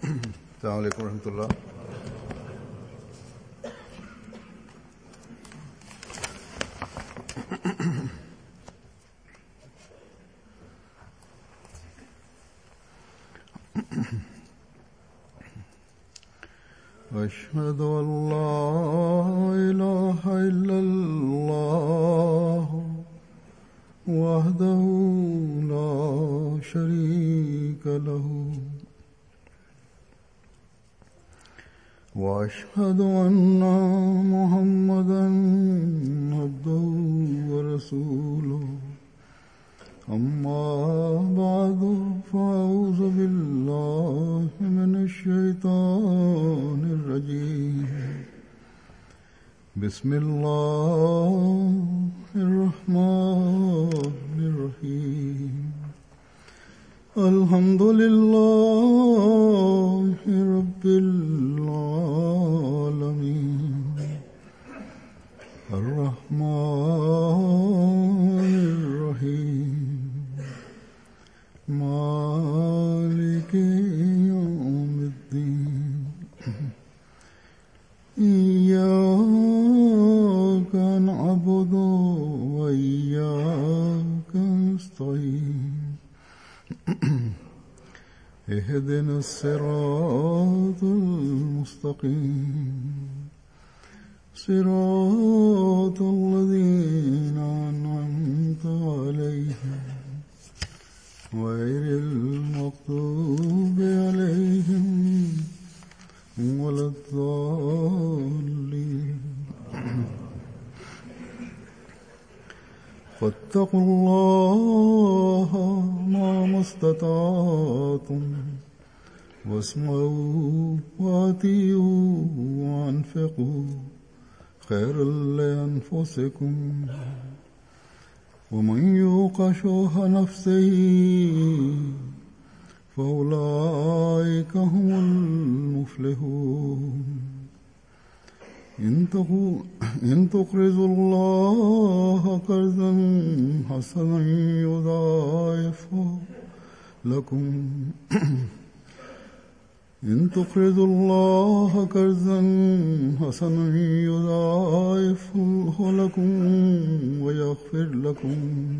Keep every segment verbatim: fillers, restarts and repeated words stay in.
अस्सलाम वालेकुम रहमतुल्लाह। أشهد أن لا إله إلا الله وحده لا شريك له وأشهد أن محمدا عبده ورسوله أما بعد فأعوذ بالله من الشيطان الرجيم بسم الله الرحمن الرحيم الحمد لله رب العالمين الرحمن الرحيم مالك يوم الدين إياك نعبد وإياك نستعين اهدنا الصراط المستقيم صراط الذين أنعمت عليهم غير المغضوب عليهم ولا الضالين فاتقوا الله ما استطعتم واسمعوا وأطيعوا وأنفقوا خيرا لأنفسكم ومن يوق شح نفسه فأولئك هم المفلحون إن تقرضوا الله قرضا حسنا يضاعفه لكم إن تقرضوا الله قرضا حسنا يضاعفه لكم ويغفر لكم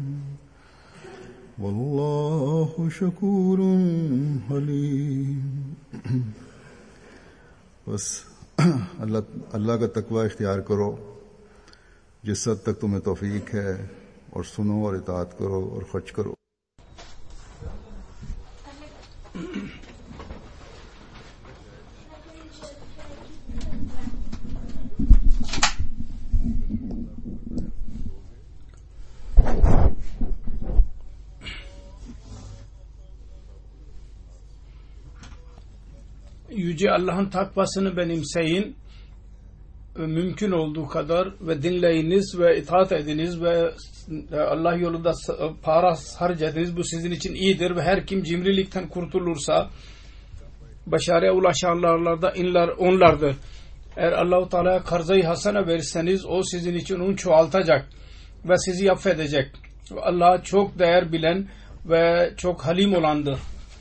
والله شكور حليم. बस अल्लाह अल्लाह का तकवा इख्तियार करो जिस हद तक तुम्हें तौफीक है और सुनो और इताअत करो और खर्च करो. Yüce Allah'ın takvasını benimseyin ve mümkün olduğu kadar ve dinleyiniz ve itaat ediniz ve Allah yolunda para harcadınız. Bu sizin için iyidir ve her kim cimrilikten kurtulursa başarıya ulaşanlar da inler onlardır. Eğer Allah-u Teala'ya karzayı hasene verirseniz o sizin için onu çoğaltacak ve sizi affedecek. Allah çok değer bilen ve çok halim olandır.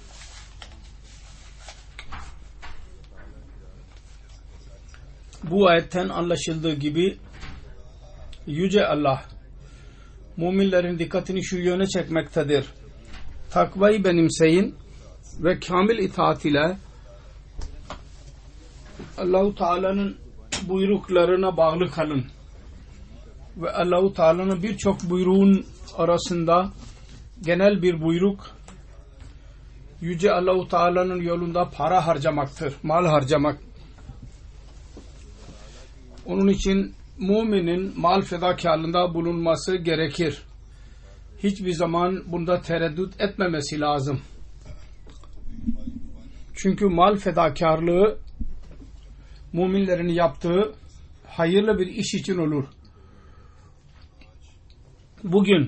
Bu ayetten anlaşıldığı gibi Yüce Allah müminlerin dikkatini şu yöne çekmektedir. Takvayı benimseyin ve kamil itaat ile Allah-u Teala'nın buyruklarına bağlı kalın. Ve Allah-u Teala'nın birçok buyruğun arasında genel bir buyruk Yüce Allah-u Teala'nın yolunda para harcamaktır, mal harcamak. Onun için müminin mal fedakarlığında bulunması gerekir. Hiçbir zaman bunda tereddüt etmemesi lazım. Çünkü mal fedakarlığı müminlerin yaptığı hayırlı bir iş için olur. Bugün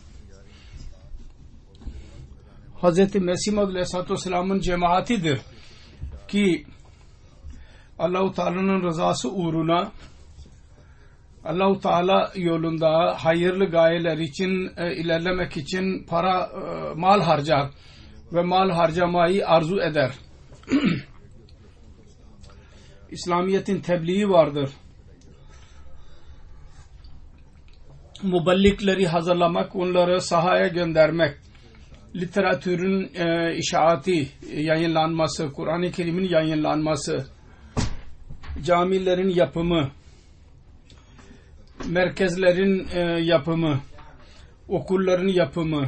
Hz. Mesih Maud Aleyhisselatü Vesselam'ın cemaatidir ki Allah-u Teala'nın rızası uğruna Allah-u Teala yolunda hayırlı gayeler için e, ilerlemek için para, e, mal harcar ve mal harcamayı arzu eder. İslamiyet'in tebliği vardır. Muballikleri hazırlamak, onları sahaya göndermek, literatürün e, işaati, yayınlanması, Kur'an-ı Kerim'in yayınlanması, camilerin yapımı, merkezlerin e, yapımı, okulların yapımı,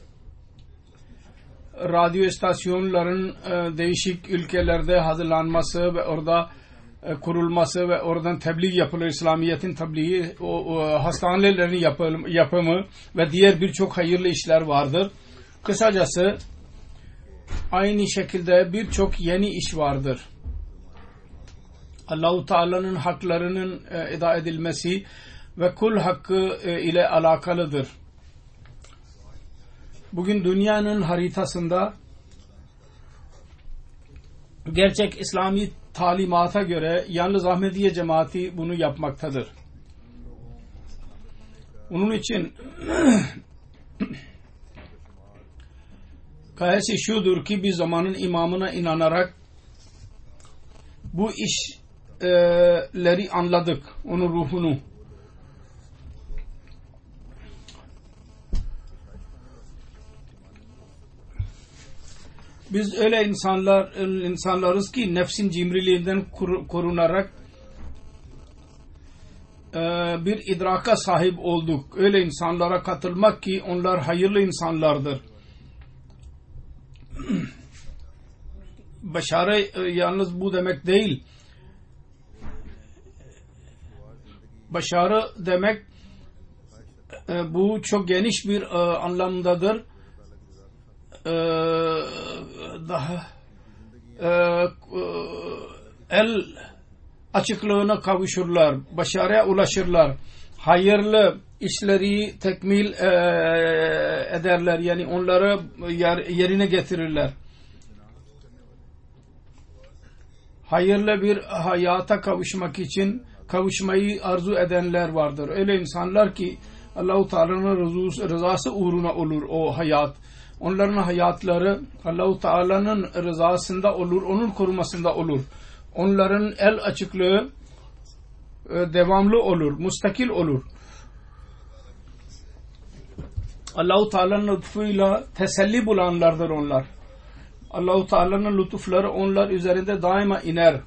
radyo istasyonların e, değişik ülkelerde hazırlanması ve orada e, kurulması ve oradan tebliğ yapılır, İslamiyet'in tebliği, o, o hastanelerin yapım, yapımı ve diğer birçok hayırlı işler vardır. Kısacası aynı şekilde birçok yeni iş vardır. Allah-u Teala'nın haklarının e, eda edilmesi ve kul hakkı e, ile alakalıdır. Bugün dünyanın haritasında gerçek İslami talimata göre yalnız Ahmediye cemaati bunu yapmaktadır. Onun için gayesi şudur ki bir zamanın imamına inanarak bu işleri anladık, onun ruhunu. Biz öyle insanlar insanlarız ki nefsin cimriliğinden korunarak bir idraka sahip olduk. Öyle insanlara katılmak ki onlar hayırlı insanlardır. Başarı yalnız bu demek değil. Başarı demek bu çok geniş bir anlamdadır. Daha el açıklığına kavuşurlar, başarıya ulaşırlar, hayırlı işleri tekmil ederler, yani onları yerine getirirler. Hayırlı bir hayata kavuşmak için kavuşmayı arzu edenler vardır. Öyle insanlar ki Allah-u Teala'nın rızası uğruna olur o hayat. Onların hayatları Allah-u Teala'nın rızasında olur, onun korumasında olur. Onların el açıklığı devamlı olur, mustakil olur. Allah-u Teala'nın lütfuyla teselli bulanlardır onlar. Allah-u Teala'nın lütufları onlar üzerinde daima iner.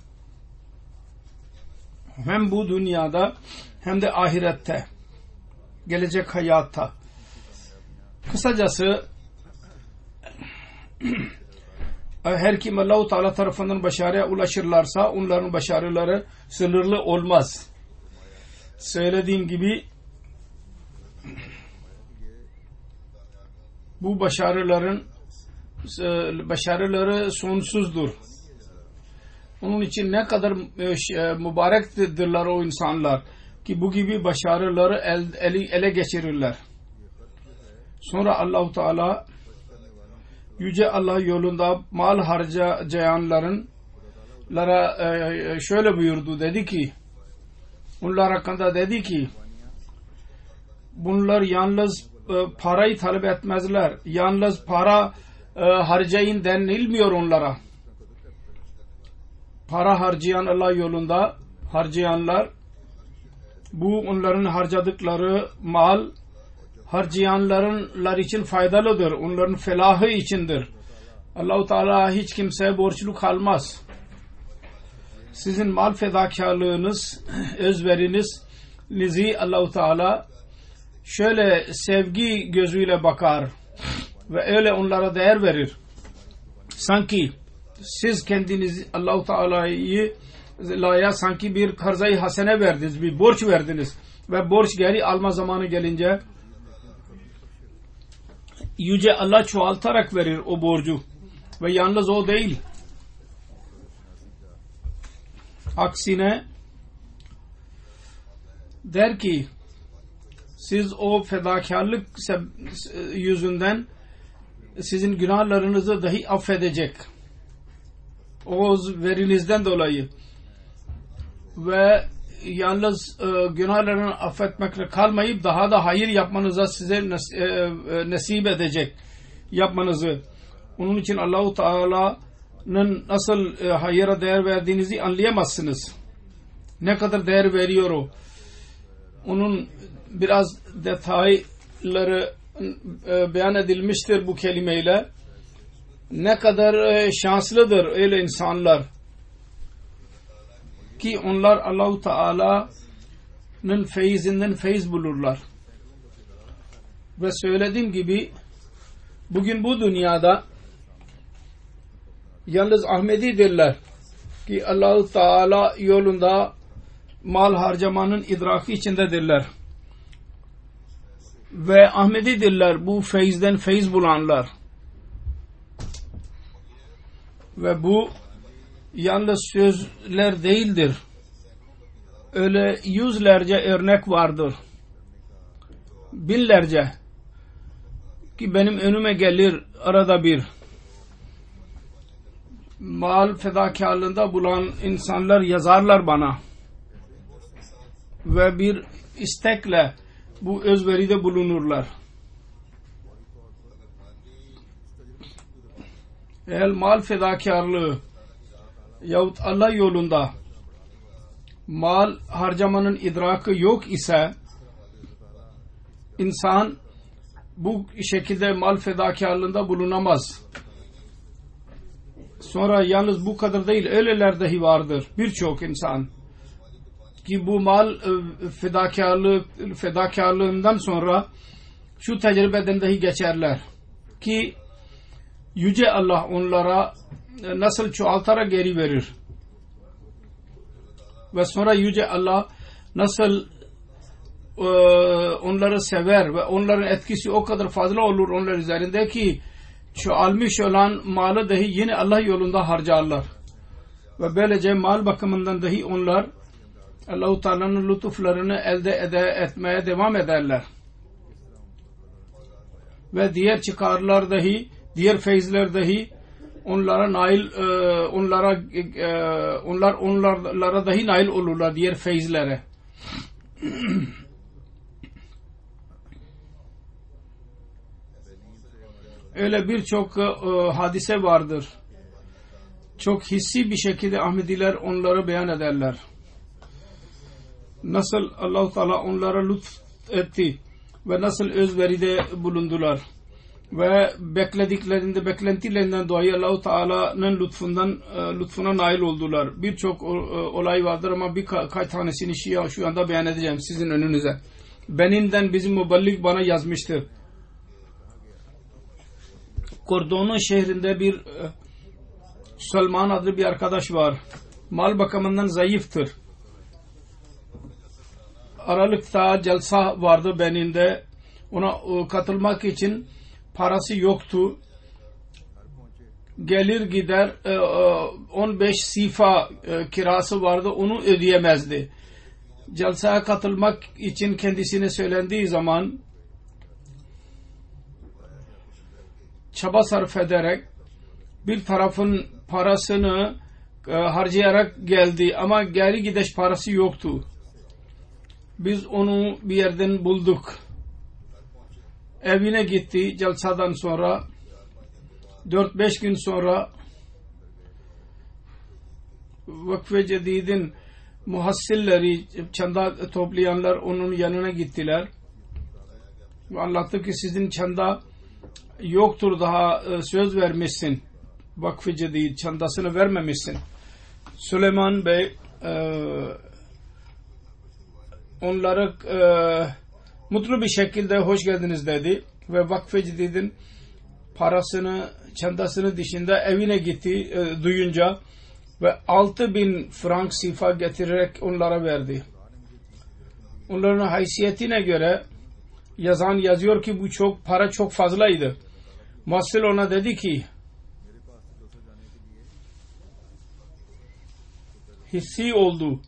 Hem bu dünyada hem de ahirette, gelecek hayatta. Kısacası her kim Allah-u Teala tarafından başarıya ulaşırlarsa onların başarıları sınırlı olmaz. Söylediğim gibi bu başarıların başarıları sonsuzdur. Onun için ne kadar mübarektirler o insanlar ki bu gibi başarıları ele, ele geçirirler. Sonra Allah-u Teala Yüce Allah yolunda mal harcayanların lara şöyle buyurdu, dedi ki onlar hakkında dedi ki bunlar yalnız parayı talep etmezler, yalnız para harcayın denilmiyor onlara. Para harcayan Allah yolunda harcayanlar, bu onların harcadıkları mal harcayanlar için faydalıdır. Onların felahı içindir. Allah-u Teala hiç kimseye borçlu kalmaz. Sizin mal fedakarlığınız, özverinizi Allah-u Teala şöyle sevgi gözüyle bakar ve öyle onlara değer verir. Sanki siz kendiniz Allah-u Teala'yı laya sanki bir karzayı hasene verdiniz, bir borç verdiniz ve borç geri alma zamanı gelince Yüce Allah çoğaltarak verir o borcu ve yalnız o değil. Aksine der ki siz o fedakarlık yüzünden sizin günahlarınızı dahi affedecek. O verinizden dolayı ve yalnız e, günahlarını affetmekle kalmayıp daha da hayır yapmanıza size nas, e, e, nasip edecek yapmanızı. Onun için Allah-u Teala nasıl e, hayıra değer verdiğinizi anlayamazsınız. Ne kadar değer veriyor o. Onun biraz detayları e, beyan edilmiştir bu kelimeyle. Ne kadar e, şanslıdır öyle insanlar ki onlar Allah-u Teala'nın feyizinden feyiz bulurlar. Ve söylediğim gibi bugün bu dünyada yalnız Ahmedidirler ki Allah-u Teala yolunda mal harcamanın idraki içindedirler. Ve Ahmedidirler bu feyizden feyiz bulanlar. Ve bu yalnız sözler değildir. Öyle yüzlerce örnek vardır. Binlerce ki benim önüme gelir arada bir. Mal fedakarlığında bulan insanlar yazarlar bana. Ve bir istekle bu özveride bulunurlar. Eğer mal fedakarlığı yahut Allah yolunda mal harcamanın idrakı yok ise insan bu şekilde mal fedakarlığında bulunamaz. Sonra yalnız bu kadar değil, öyleler dahi vardır. Birçok insan ki bu mal fedakarlığı, fedakarlığından sonra şu tecrübeden dahi geçerler ki Yüce Allah onlara nasıl çoğaltarak geri verir. Ve sonra Yüce Allah nasıl e, onları sever ve onların etkisi o kadar fazla olur onlar üzerinde ki çoğalmış olan malı dahi yine Allah yolunda harcarlar. Ve böylece mal bakımından dahi onlar Allah-u Teala'nın lütuflarını elde ede, etmeye devam ederler. Ve diğer çıkarlar dahi, diğer feyizler dahi onlara nail, e, onlara e, onlar onlara dahi nail olurlar, diğer feyizlere. Öyle birçok e, hadise vardır. Çok hissi bir şekilde Ahmediler onları beyan ederler. Nasıl Allah-u Teala onlara lütfetti ve nasıl özveride bulundular. Ve beklediklerinde, beklentilerinden dolayı Allah-u Teala'nın lütfundan, lütfuna nail oldular. Birçok olay vardır ama birkaç tanesini şu anda beyan edeceğim sizin önünüze. Benin'den bizim muballik bana yazmıştır. Kordonu şehrinde bir Salman adlı bir arkadaş var. Mal bakımından zayıftır. Aralıkta celsa vardı Benin'de. Ona katılmak için parası yoktu. Gelir gider on beş sifa kirası vardı, onu ödeyemezdi. Celsaya katılmak için kendisine söylendiği zaman çaba sarf ederek bir tarafın parasını harcayarak geldi ama geri gidiş parası yoktu. Biz onu bir yerden bulduk. Evine gitti celsadan sonra. Dört beş gün sonra Vakf-ı Cedid'in muhassilleri, çanda toplayanlar onun yanına gittiler. Ve anlattı ki sizin çanda yoktur, daha söz vermişsin. Vakf-ı Cedid çandasını vermemişsin. Süleyman Bey e, onlara e, mutlu bir şekilde hoş geldiniz dedi ve Vakf-ı Cedid'in parasını, çandasını dışında evine gitti e, duyunca ve altı bin frank sifa getirerek onlara verdi. Onların haysiyetine göre yazan yazıyor ki bu çok para çok fazlaydı. Muhassil ona dedi ki hissi oldu.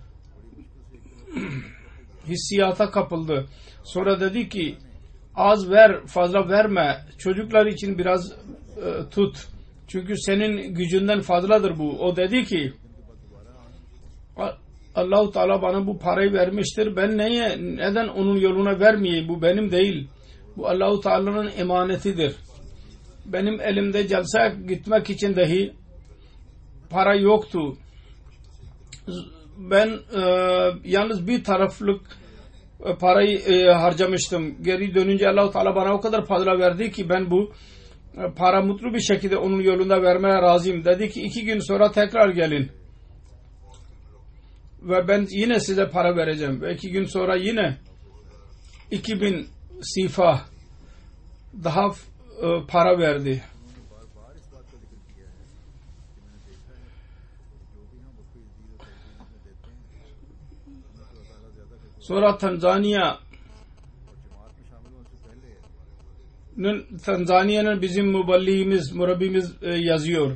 Hissiyata kapıldı. Sonra dedi ki az ver, fazla verme. Çocuklar için biraz e, tut. Çünkü senin gücünden fazladır bu. O dedi ki Allah-u Teala bana bu parayı vermiştir. Ben neye, neden onun yoluna vermeyeyim? Bu benim değil. Bu Allah-u Teala'nın emanetidir. Benim elimde celseye gitmek için dahi para yoktu. Ben e, yalnız bir taraflık e, parayı e, harcamıştım. Geri dönünce Allah-u Teala bana o kadar fazla verdi ki ben bu e, para mutlu bir şekilde onun yolunda vermeye razıyım. Dedi ki iki gün sonra tekrar gelin ve ben yine size para vereceğim. Ve iki gün sonra yine iki bin sifa daha e, para verdi. Sonra Tanzanya'nın Tanzanya'nın bizim muballiğimiz, murabbimiz e, yazıyor.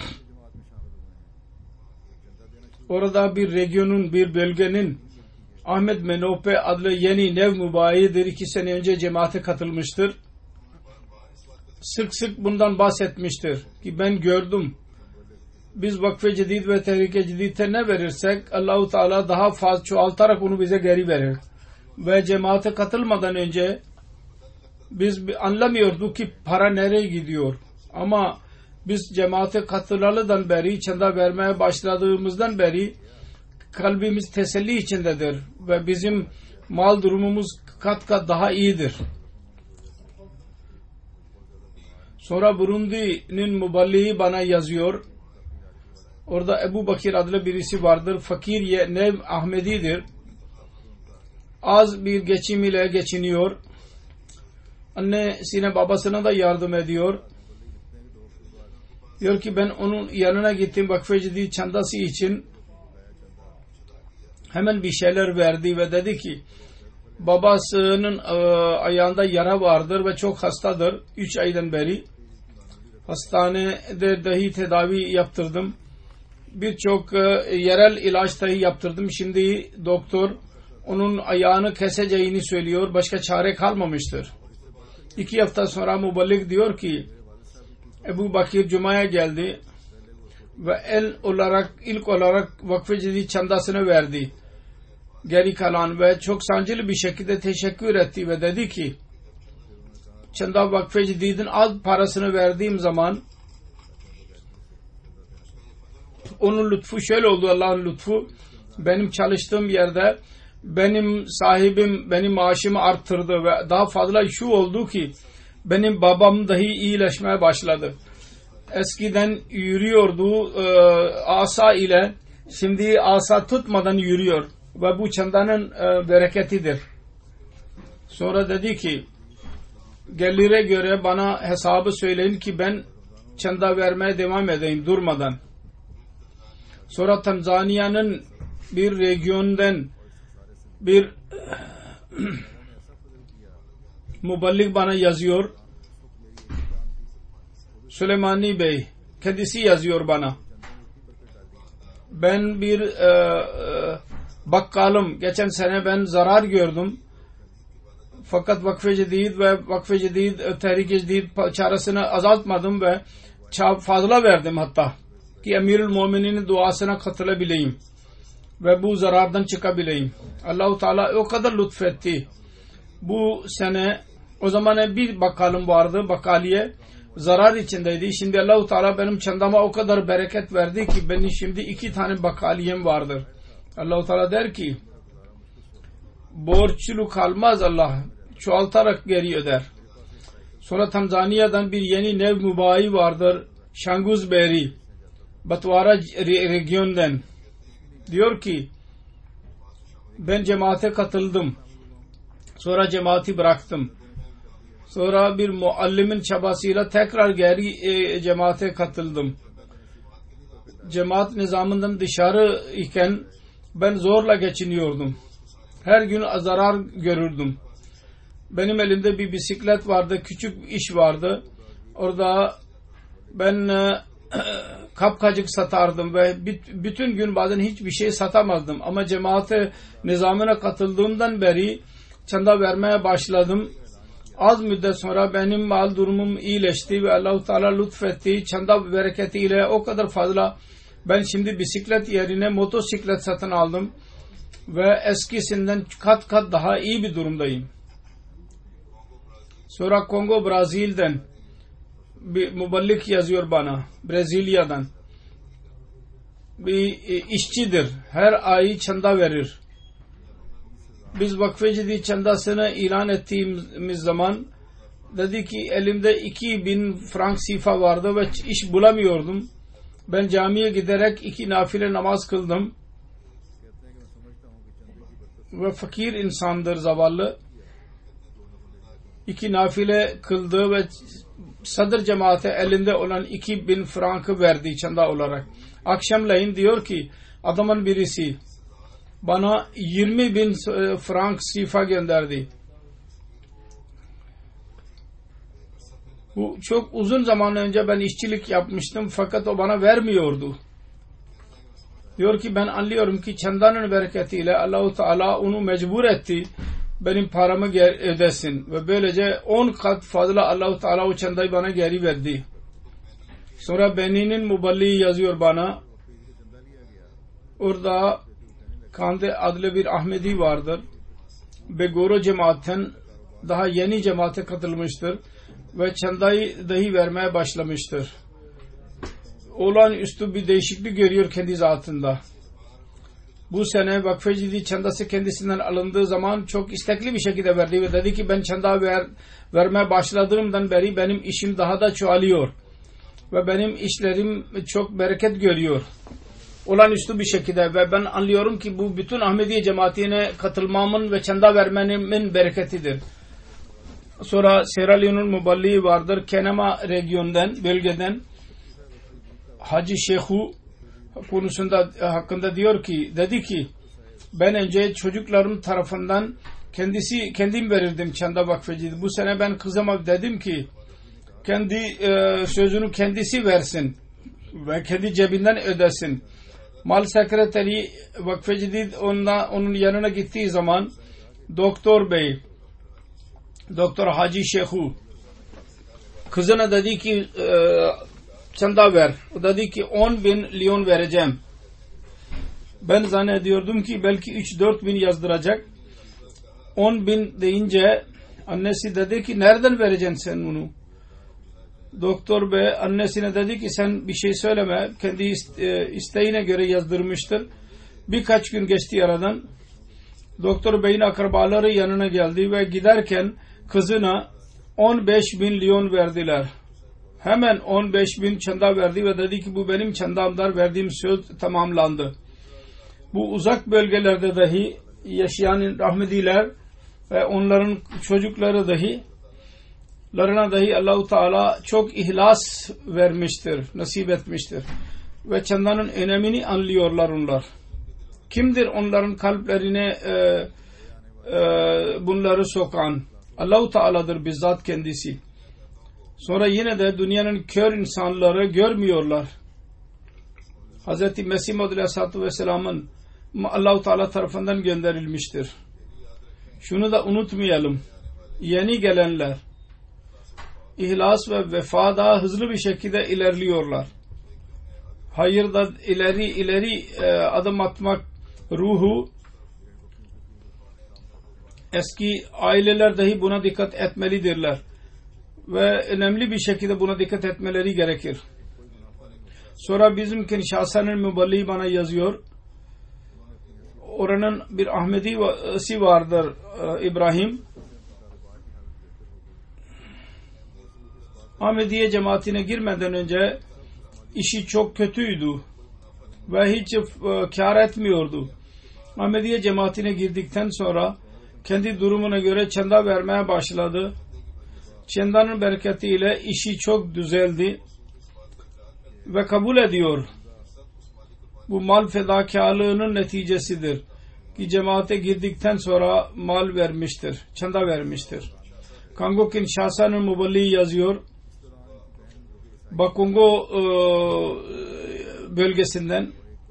Orada bir regionun, bir bölgenin Ahmet Menope adlı yeni nev mübayidir. İki sene önce cemaate katılmıştır. Sık sık bundan bahsetmiştir ki ben gördüm. Biz Vakfe Cedid ve Tehrike Cedid'e ne verirsek Allah-u Teala daha fazla çoğaltarak onu bize geri verir. Ve cemaate katılmadan önce biz anlamıyorduk ki para nereye gidiyor. Ama biz cemaate katılalıdan beri, çanda vermeye başladığımızdan beri kalbimiz teselli içindedir. Ve bizim mal durumumuz kat kat daha iyidir. Sonra Burundi'nin muballiği bana yazıyor. Orada Ebu Bakir adlı birisi vardır. Fakir nev Ahmedi'dir. Az bir geçim ile geçiniyor. Annesine babasına da yardım ediyor. Diyor ki ben onun yanına gittim Vakfe Cedid çandası için. Hemen bir şeyler verdi ve dedi ki babasının e, ayağında yara vardır ve çok hastadır. Üç aydan beri hastanede dahi tedavi yaptırdım. Birçok e, yerel ilaç dahi yaptırdım. Şimdi doktor onun ayağını keseceğini söylüyor. Başka çare kalmamıştır. İki hafta sonra muballik diyor ki Ebu Bakir Cuma'ya geldi ve el olarak ilk olarak Vakfe Cedid çandasını verdi. Geri kalan ve çok sancılı bir şekilde teşekkür etti ve dedi ki çanda Vakfe Cedid'in az parasını verdiğim zaman onun lütfu şöyle oldu. Allah'ın lütfu benim çalıştığım yerde benim sahibim benim maaşımı arttırdı ve daha fazla şu oldu ki benim babam dahi iyileşmeye başladı. Eskiden yürüyordu e, asa ile, şimdi asa tutmadan yürüyor ve bu çandanın e, bereketidir. Sonra dedi ki gelire göre bana hesabı söyleyin ki ben çanda vermeye devam edeyim durmadan. Sonra Tanzanya'nın bir regiondan bir muballik bana yazıyor. Süleymani Bey kendisi yazıyor bana. Ben bir e, e, bakkalım. Geçen sene ben zarar gördüm. Fakat Vakfe Cedid ve Vakfe Cedid Tehrike Cedid çaresini azaltmadım ve fazla verdim hatta ki Emirül Mu'mininin duasına katılabileyim ve bu zarardan çıkabileyim. Allah-u Teala o kadar lütfetti. Bu sene o zaman bir bakkalım vardı, bakkaliye zarar içindeydi. Şimdi Allah-u Teala benim çandama o kadar bereket verdi ki benim şimdi iki tane bakkaliyem vardır. Allah-u Teala der ki borçlu kalmaz, Allah çoğaltarak geri öder. Sonra Tanzanya'dan bir yeni nev mübayi vardır. Şanguz Beri Batwara regiondan diyor ki ben cemaate katıldım. Sonra cemaati bıraktım. Sonra bir muallimin çabasıyla tekrar geri e, cemaate katıldım. Cemaat nizamından dışarı iken ben zorla geçiniyordum. Her gün zarar görürdüm. Benim elimde bir bisiklet vardı, küçük iş vardı. Orada ben e, kapkacık satardım ve bütün gün bazen hiçbir şey satamazdım. Ama cemaate nizamına katıldığımdan beri çanda vermeye başladım. Az müddet sonra benim mal durumum iyileşti ve Allah-u Teala lütfetti. Çanda bereketiyle o kadar fazla ben şimdi bisiklet yerine motosiklet satın aldım ve eskisinden kat kat daha iyi bir durumdayım. Sonra Kongo, Brazil'den bir muballik yazıyor bana, Brezilya'dan. bir işçidir. Her ay çanda verir. Biz Vakfe Cedid çandasını ilan ettiğimiz zaman dedi ki elimde iki bin frank sifa vardı ve iş bulamıyordum. Ben camiye giderek iki nafile namaz kıldım. Ve fakir insandır, zavallı. İki nafile kıldı ve sadr cemaate elinde olan iki bin frankı verdi çanda olarak. Akşamleyin diyor ki adamın birisi bana yirmi bin frank sifa gönderdi. Bu çok uzun zaman önce ben işçilik yapmıştım fakat o bana vermiyordu. Diyor ki ben anlıyorum ki çandanın bereketiyle Allah-u Teala onu mecbur etti benim paramı ödesin ve böylece on kat fazla Allah-u Teala o çandayı bana geri verdi. Sonra Benin'in muballiği yazıyor bana. Orada Kande adlı bir Ahmedi vardır. Begoro cemaatten daha yeni cemaate katılmıştır ve çandayı dahi vermeye başlamıştır. Olağanüstü bir değişiklik görüyor kendi zatında. Bu sene Vakfe Cedid çandası kendisinden alındığı zaman çok istekli bir şekilde verdi ve dedi ki ben çanda ver, vermeye başladığımdan beri benim işim daha da çoğalıyor ve benim işlerim çok bereket görüyor. Olağanüstü bir şekilde ve ben anlıyorum ki bu bütün Ahmediye cemaatine katılmamın ve çanda vermemin bereketidir. Sonra Sierra Leone'un muballiği vardır. Kenema regionundan, bölgeden Hacı Şeyhu konusunda hakkında diyor ki dedi ki ben önce çocuklarım tarafından kendisi kendim verirdim çanda vakfeciydi. Bu sene ben kızıma dedim ki kendi e, sözünü kendisi versin ve kendi cebinden ödesin. Mal sekreteri vakfeciydi onunla, onun yanına gittiği zaman doktor bey Doktor Hacı Şeyhu kızına dedi ki e, çanda ver. O dedi ki on bin liyon vereceğim. Ben zannediyordum ki belki üç dört bin yazdıracak. on bin deyince annesi dedi ki nereden vereceksin sen bunu? Doktor bey annesine dedi ki sen bir şey söyleme. Kendi isteğine göre yazdırmıştır. Birkaç gün geçti aradan. Doktor beyin akrabaları yanına geldi ve giderken kızına on beş bin liyon verdiler. Hemen on beş bin çanda verdi ve dedi ki bu benim çandamdan verdiğim söz tamamlandı. Bu uzak bölgelerde dahi yaşayan Ahmediler ve onların çocukları dahi larına dahi Allah-u Teala çok ihlas vermiştir, nasip etmiştir. Ve çandanın önemini anlıyorlar onlar. Kimdir onların kalplerine e, e, bunları sokan? Allah-u Teala'dır bizzat kendisi. Sonra yine de dünyanın kör insanları görmüyorlar. Hz. Mesih Maud Aleyhisselatü Vesselam'ın Allah-u Teala tarafından gönderilmiştir. Şunu da unutmayalım. Yeni gelenler ihlas ve vefada hızlı bir şekilde ilerliyorlar. Hayırda ileri ileri e, adım atmak ruhu eski aileler dahi buna dikkat etmelidirler. Ve önemli bir şekilde buna dikkat etmeleri gerekir. Sonra bizimkin şahsanın müballiği bana yazıyor. Oranın bir Ahmedisi vardır İbrahim. Ahmediye cemaatine girmeden önce işi çok kötüydü ve hiç kâr etmiyordu. Ahmediye cemaatine girdikten sonra kendi durumuna göre çanda vermeye başladı. Çandanın bereketiyle işi çok düzeldi ve kabul ediyor. Bu mal fedakarlığının neticesidir ki cemaate girdikten sonra mal vermiştir, çanda vermiştir. Kongo Kinshasa'nın muballiği yazıyor. Bakongo e, bölgesinden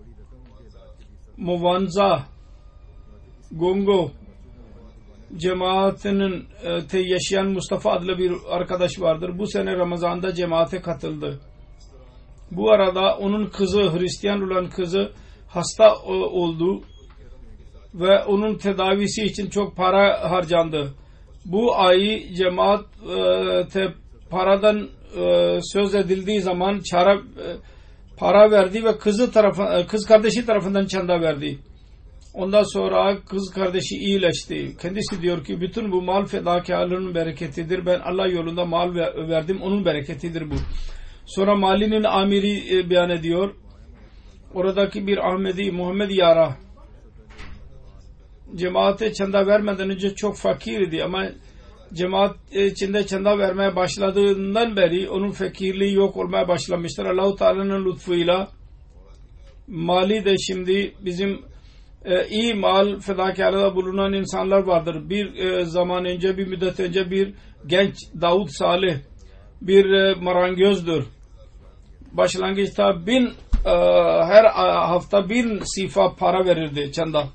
Movanza Gongo cemaatinin e, yaşayan Mustafa adlı bir arkadaş vardır. Bu sene Ramazan'da cemaate katıldı. Bu arada onun kızı, Hristiyan olan kızı hasta e, oldu ve onun tedavisi için çok para harcandı. Bu ay cemaat e, te, paradan e, söz edildiği zaman çare para verdi ve kızı tarafı, kız kardeşi tarafından çanda verdi. Ondan sonra kız kardeşi iyileşti. Kendisi diyor ki bütün bu mal fedakarlığının bereketidir. Ben Allah yolunda mal verdim. Onun bereketidir bu. Sonra Mali'nin amiri beyan ediyor. Oradaki bir Ahmedi Muhammed Yara cemaate çanda vermeden önce çok fakirdi ama cemaat içinde çanda vermeye başladığından beri onun fakirliği yok olmaya başlamıştır. Allah-u Teala'nın lütfuyla Mali de şimdi bizim e, iyi mal fedakarlığa bulunan insanlar vardır. Bir e, zaman önce, bir müddet önce bir genç Davut Salih bir e, marangözdür. Başlangıçta bin e, her hafta bin sifa para verirdi çanda.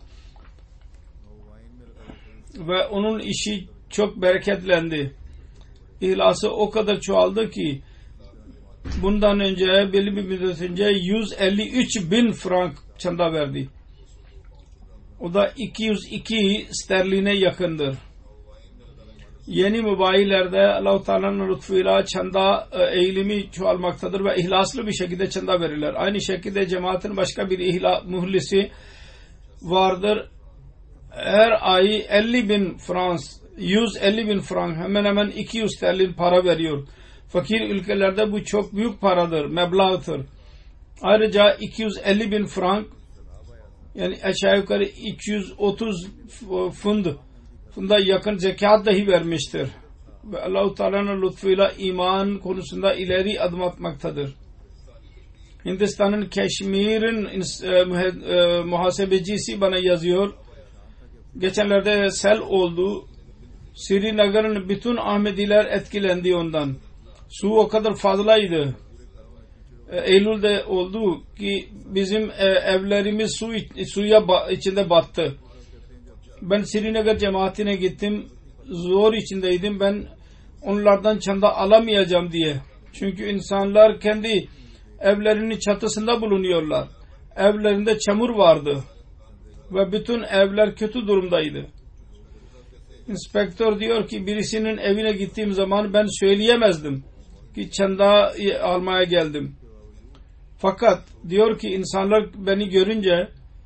Ve onun işi çok bereketlendi. İhlası o kadar çoğaldı ki bundan önce belli bir müddet önce yüz elli üç bin frank çanda verdi. O da iki yüz iki sterline yakındır. Yeni mübayilerde Allah-u Teala'nın lütfuyla çanda eğilimi çoğalmaktadır ve ihlaslı bir şekilde çanda verirler. Aynı şekilde cemaatin başka bir ihla, muhlisi vardır. Her ay elli bin frans, yüz elli bin frank, hemen hemen iki yüz sterlin para veriyor. Fakir ülkelerde bu çok büyük paradır, meblağdır. Ayrıca iki yüz elli bin frank, yani aşağı yukarı iki yüz otuz fund, funda yakın zekat dahi vermiştir. Ve Allah-u Teala'nın lütfuyla iman konusunda ileri adım atmaktadır. Hindistan'ın Keşmir'in e, muhasebecisi bana yazıyor. Geçenlerde sel oldu. Srinagar'ın bütün Ahmediler etkilendi ondan. Su o kadar fazlaydı. Eylül'de oldu ki bizim evlerimiz su suya içinde battı. Ben Srinagar cemaatine gittim. Zor içindeydim. Ben onlardan çanda alamayacağım diye. Çünkü insanlar kendi evlerinin çatısında bulunuyorlar. Evlerinde çamur vardı. Ve bütün evler kötü durumdaydı. İnspektör diyor ki birisinin evine gittiğim zaman ben söyleyemezdim ki çanda almaya geldim. Fakat diyor ki insanlar beni görünce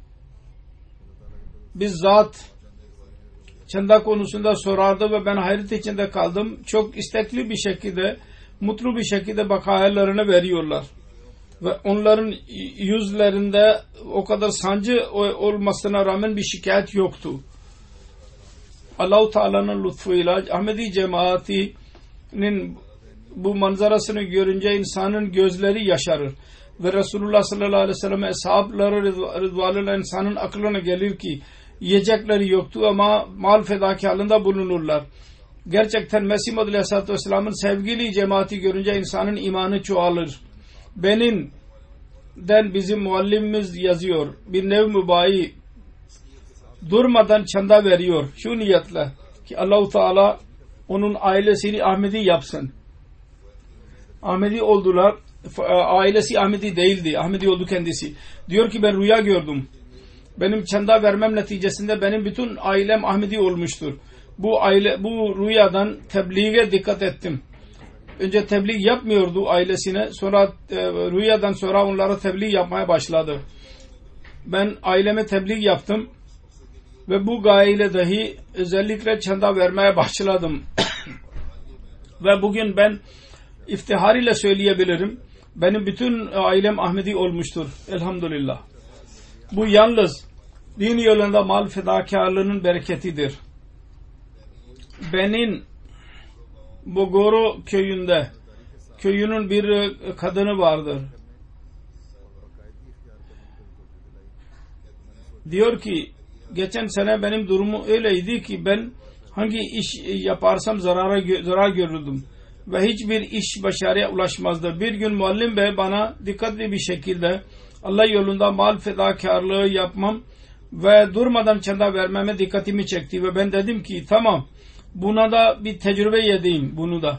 bizzat çanda konusunda sorardı ve ben hayret içinde kaldım. Çok istekli bir şekilde, mutlu bir şekilde bakayalarını veriyorlar. Ve onların yüzlerinde o kadar sancı olmasına rağmen bir şikayet yoktu. Allah-u Teala'nın lütfuyla Ahmedi cemaatinin bu manzarasını görünce insanın gözleri yaşarır. Ve Resulullah sallallahu aleyhi ve sellem eshabları rızvanıyla insanın aklına gelir ki yiyecekleri yoktu ama mal fedakarlığında bulunurlar. Gerçekten Mesih Muhammed Aleyhisselatü Vesselam'ın sevgili cemaati görünce insanın imanı çoğalır. Benim den bizim muallimimiz yazıyor. Bir nev mübayi durmadan çanda veriyor. Şu niyetle ki Allah-u Teala onun ailesini Ahmedi yapsın. Ahmedi oldular. Ailesi Ahmedi değildi. Ahmedi oldu kendisi. Diyor ki ben rüya gördüm. Benim çanda vermem neticesinde benim bütün ailem Ahmedi olmuştur. Bu aile bu rüyadan tebliğe dikkat ettim. Önce tebliğ yapmıyordu ailesine. Sonra e, rüyadan sonra onlara tebliğ yapmaya başladı. Ben aileme tebliğ yaptım. Ve bu gayeyle dahi özellikle çanda vermeye başladım. Ve bugün ben iftihar ile söyleyebilirim. Benim bütün ailem Ahmedi olmuştur. Elhamdülillah. Bu yalnız din yolunda mal fedakarlığının bereketidir. Benim Bogoro köyünde köyünün bir kadını vardır. Diyor ki geçen sene benim durumum öyleydi ki ben hangi iş yaparsam zarara, zarar görürdüm. Ve hiçbir iş başarıya ulaşmazdı. Bir gün muallim bey bana dikkatli bir şekilde Allah yolunda mal fedakarlığı yapmam ve durmadan çanda vermeme dikkatimi çekti. Ve ben dedim ki tamam buna da bir tecrübe edeyim bunu da.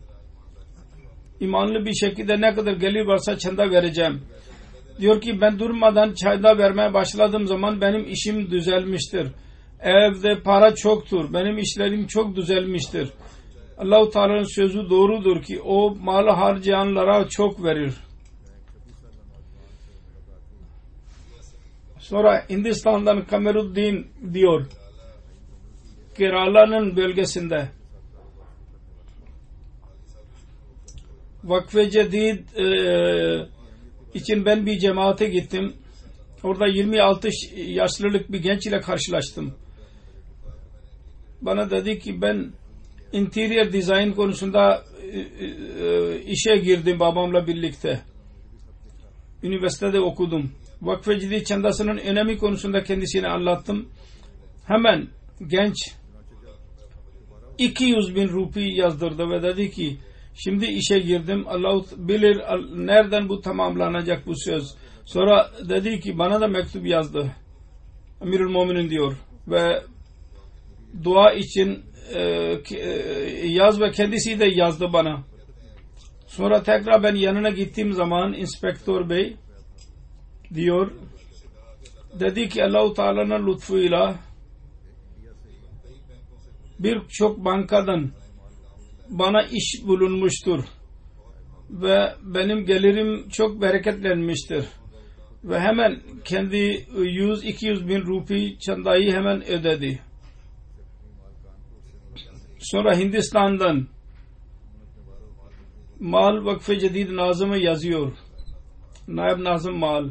İmanlı bir şekilde ne kadar gelir varsa çanda vereceğim. Diyor ki ben durmadan çanda vermeye başladığım zaman benim işim düzelmiştir. Evde para çoktur. Benim işlerim çok düzelmiştir. Allah-u Teala'nın sözü doğrudur ki o malı harcayanlara çok verir. Sonra Hindistan'dan Kameruddin diyor, Kerala'nın bölgesinde Vakf-ı Cedid e, için ben bir cemaate gittim. Orada yirmi altı yaşlılık bir genç ile karşılaştım. Bana dedi ki ben interior design konusunda e, e, işe girdim babamla birlikte. Üniversitede okudum. Vakf-ı Cedid çandasının önemi konusunda kendisine anlattım. Hemen genç iki yüz bin rupi yazdırdı ve dedi ki şimdi işe girdim. Allah bilir nereden bu tamamlanacak bu söz. Sonra dedi ki bana da mektup yazdı. Emirül Müminin diyor ve dua için e, yaz ve kendisi de yazdı bana. Sonra tekrar ben yanına gittiğim zaman inspektör bey diyor, dedi ki Allah-u Teala'nın lütfuyla birçok bankadan bana iş bulunmuştur ve benim gelirim çok bereketlenmiştir ve hemen kendi yüz iki yüz bin rupi çandayı hemen ödedi. Sonra Hindistan'dan Mal Vakf-ı Cedid Nazım'ı yazıyor. Naib Nazım Mal.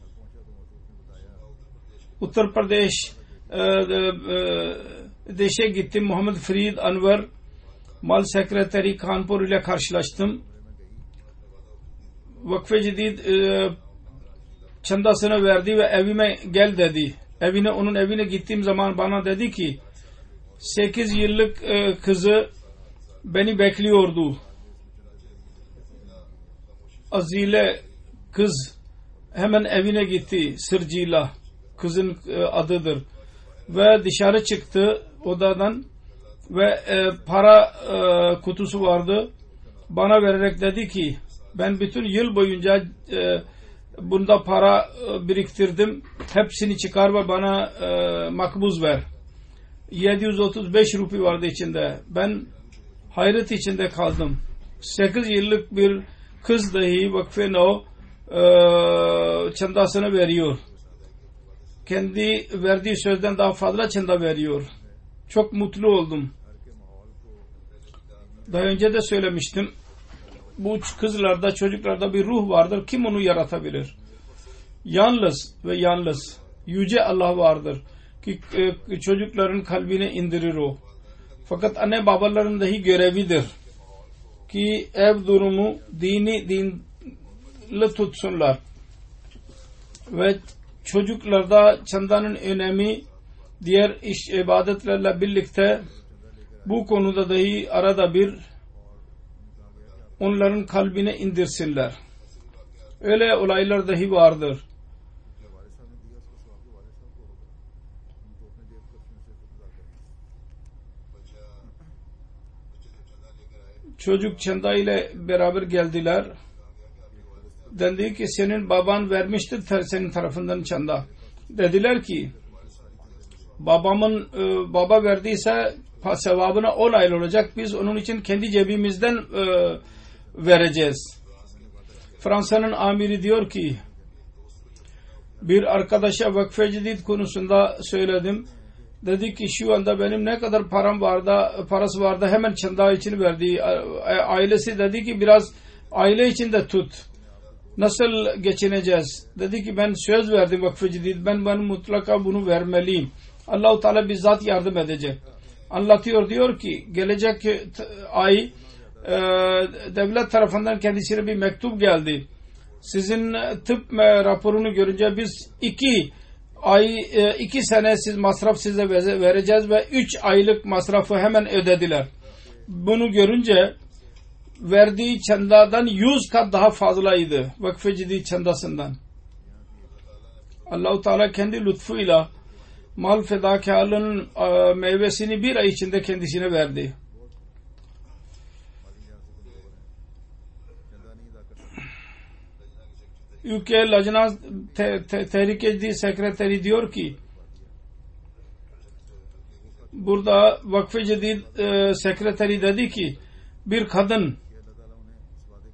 Uttar Pradesh e, e, deşe gittim. Muhammed Farid Anwar Mal Sekreteri Kanpur ile karşılaştım. Vakf-ı Cedid e, çandasını verdi ve evime gel dedi. Evine, onun evine gittiğim zaman bana dedi ki sekiz yıllık e, kızı beni bekliyordu. Azile kız hemen evine gitti sırcıyla. Kızın e, adıdır. Ve dışarı çıktı odadan ve e, para e, kutusu vardı. Bana vererek dedi ki ben bütün yıl boyunca e, bunda para e, biriktirdim. Hepsini çıkar ve bana e, makbuz ver. yedi yüz otuz beş rupi vardı içinde. Ben hayret içinde kaldım. sekiz yıllık bir kız dahi vakfe no e, çandasını veriyor. Kendi verdiği sözden daha fazla çanda veriyor. Çok mutlu oldum. Daha önce de söylemiştim. Bu kızlarda, çocuklarda bir ruh vardır. Kim onu yaratabilir? Yalnız ve yalnız yüce Allah vardır ki e, çocukların kalbine indirir o. Fakat anne babaların dahi görevidir ki ev durumu dini dinle tutsunlar ve çocuklarda çandanın önemi diğer iş ibadetlerle birlikte bu konuda dahi arada bir onların kalbine indirsinler. Öyle olaylar dahi vardır. Çocuk çanda ile beraber geldiler. Dendi ki senin baban vermiştir senin tarafından çanda. Dediler ki babamın e, baba verdiyse sevabına on aylı olacak. Biz onun için kendi cebimizden e, vereceğiz. Fransa'nın amiri diyor ki bir arkadaşa Vakf-ı Cedid konusunda söyledim. Dedi ki şu anda benim ne kadar param vardı, parası vardı hemen çanda için verdi. Ailesi dedi ki biraz aile için de tut. Nasıl geçineceğiz? Dedi ki ben söz verdim Vakf-ı Cedid. Ben, ben mutlaka bunu vermeliyim. Allah-u Teala bizzat yardım edecek. Anlatıyor diyor ki gelecek ay e, devlet tarafından kendisine bir mektup geldi. Sizin tıp raporunu görünce biz iki ay iki sene siz masraf size vereceğiz ve üç aylık masrafı hemen ödediler. Bunu görünce verdiği çandadan yüz kat daha fazlaydı Vakf-ı Cedid çandasından. Allah-u Teala kendi lütfuyla mal fedakarlığının meyvesini bir ay içinde kendisine verdi. Ülke Lajna Tehrike Sekreteri diyor ki burada Vakf-ı Cedid e, sekreteri dedi ki bir kadın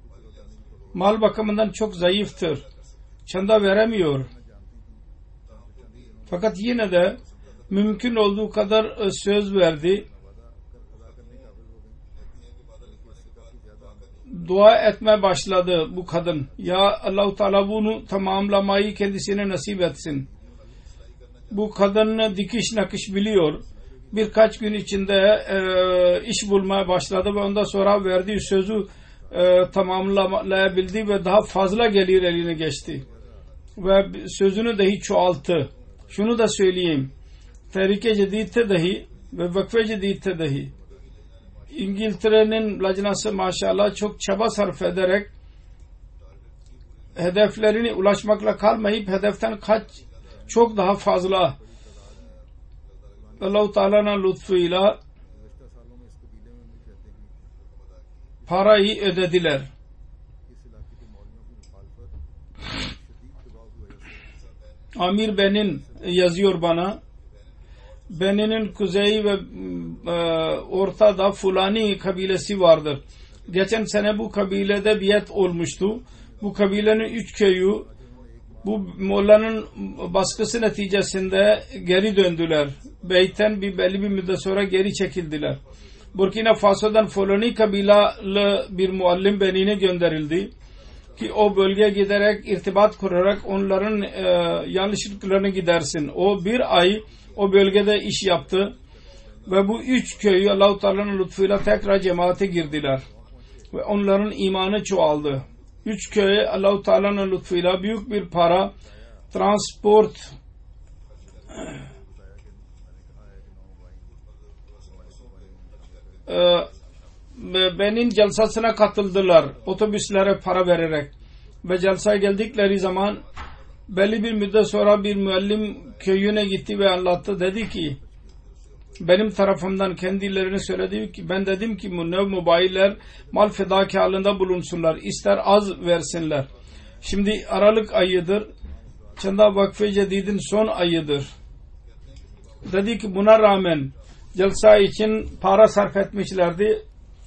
mal bakımından çok zayıftır. Çanda veremiyor. Fakat yine de mümkün olduğu kadar söz verdi. Dua etmeye başladı bu kadın. Ya Allah-u Teala bunu tamamlamayı kendisine nasip etsin. Bu kadın dikiş nakış biliyor. Birkaç gün içinde e, iş bulmaya başladı ve ondan sonra verdiği sözü e, tamamlayabildi ve daha fazla gelir eline geçti. Ve sözünü dahi çoğalttı. Şunu da söyleyeyim. Tehrike Cedid'te dahi ve Vakfe Cedid'te dahi İngiltere'nin lacnası maşallah çok çaba sarf ederek hedeflerine ulaşmakla kalmayıp hedeften kaç çok daha fazla Allah-u Teala'nın lütfuyla parayı ödediler. Amir Benin yazıyor bana. Benin'in kuzeyi ve e, ortada Fulani kabilesi vardır. Geçen sene bu kabilede biat olmuştu. Bu kabilenin üç köyü bu Molla'nın baskısı neticesinde geri döndüler. Beyten bir belli bir müddet sonra geri çekildiler. Burkina Faso'dan Fulani kabilalı bir muallim Benin'e gönderildi ki o bölgeye giderek irtibat kurarak onların e, yanlışlıklarını gidersin. O bir ay o bölgede iş yaptı ve bu üç köyü Allah-u Teala'nın lütfuyla tekrar cemaate girdiler ve onların imanı çoğaldı. Üç köye Allah-u Teala'nın lütfuyla büyük bir para transport e, Benin celsasına katıldılar otobüslere para vererek ve celsaya geldikleri zaman belli bir müddet sonra bir müellim köyüne gitti ve anlattı. Dedi ki benim tarafımdan kendilerine söyledi ki ben dedim ki bu nev mubayiller mal fedakarlığında bulunsunlar. İster az versinler. Şimdi Aralık ayıdır. Çanda Vakfe Cedid'in son ayıdır. Dedi ki buna rağmen celsa için para sarf etmişlerdi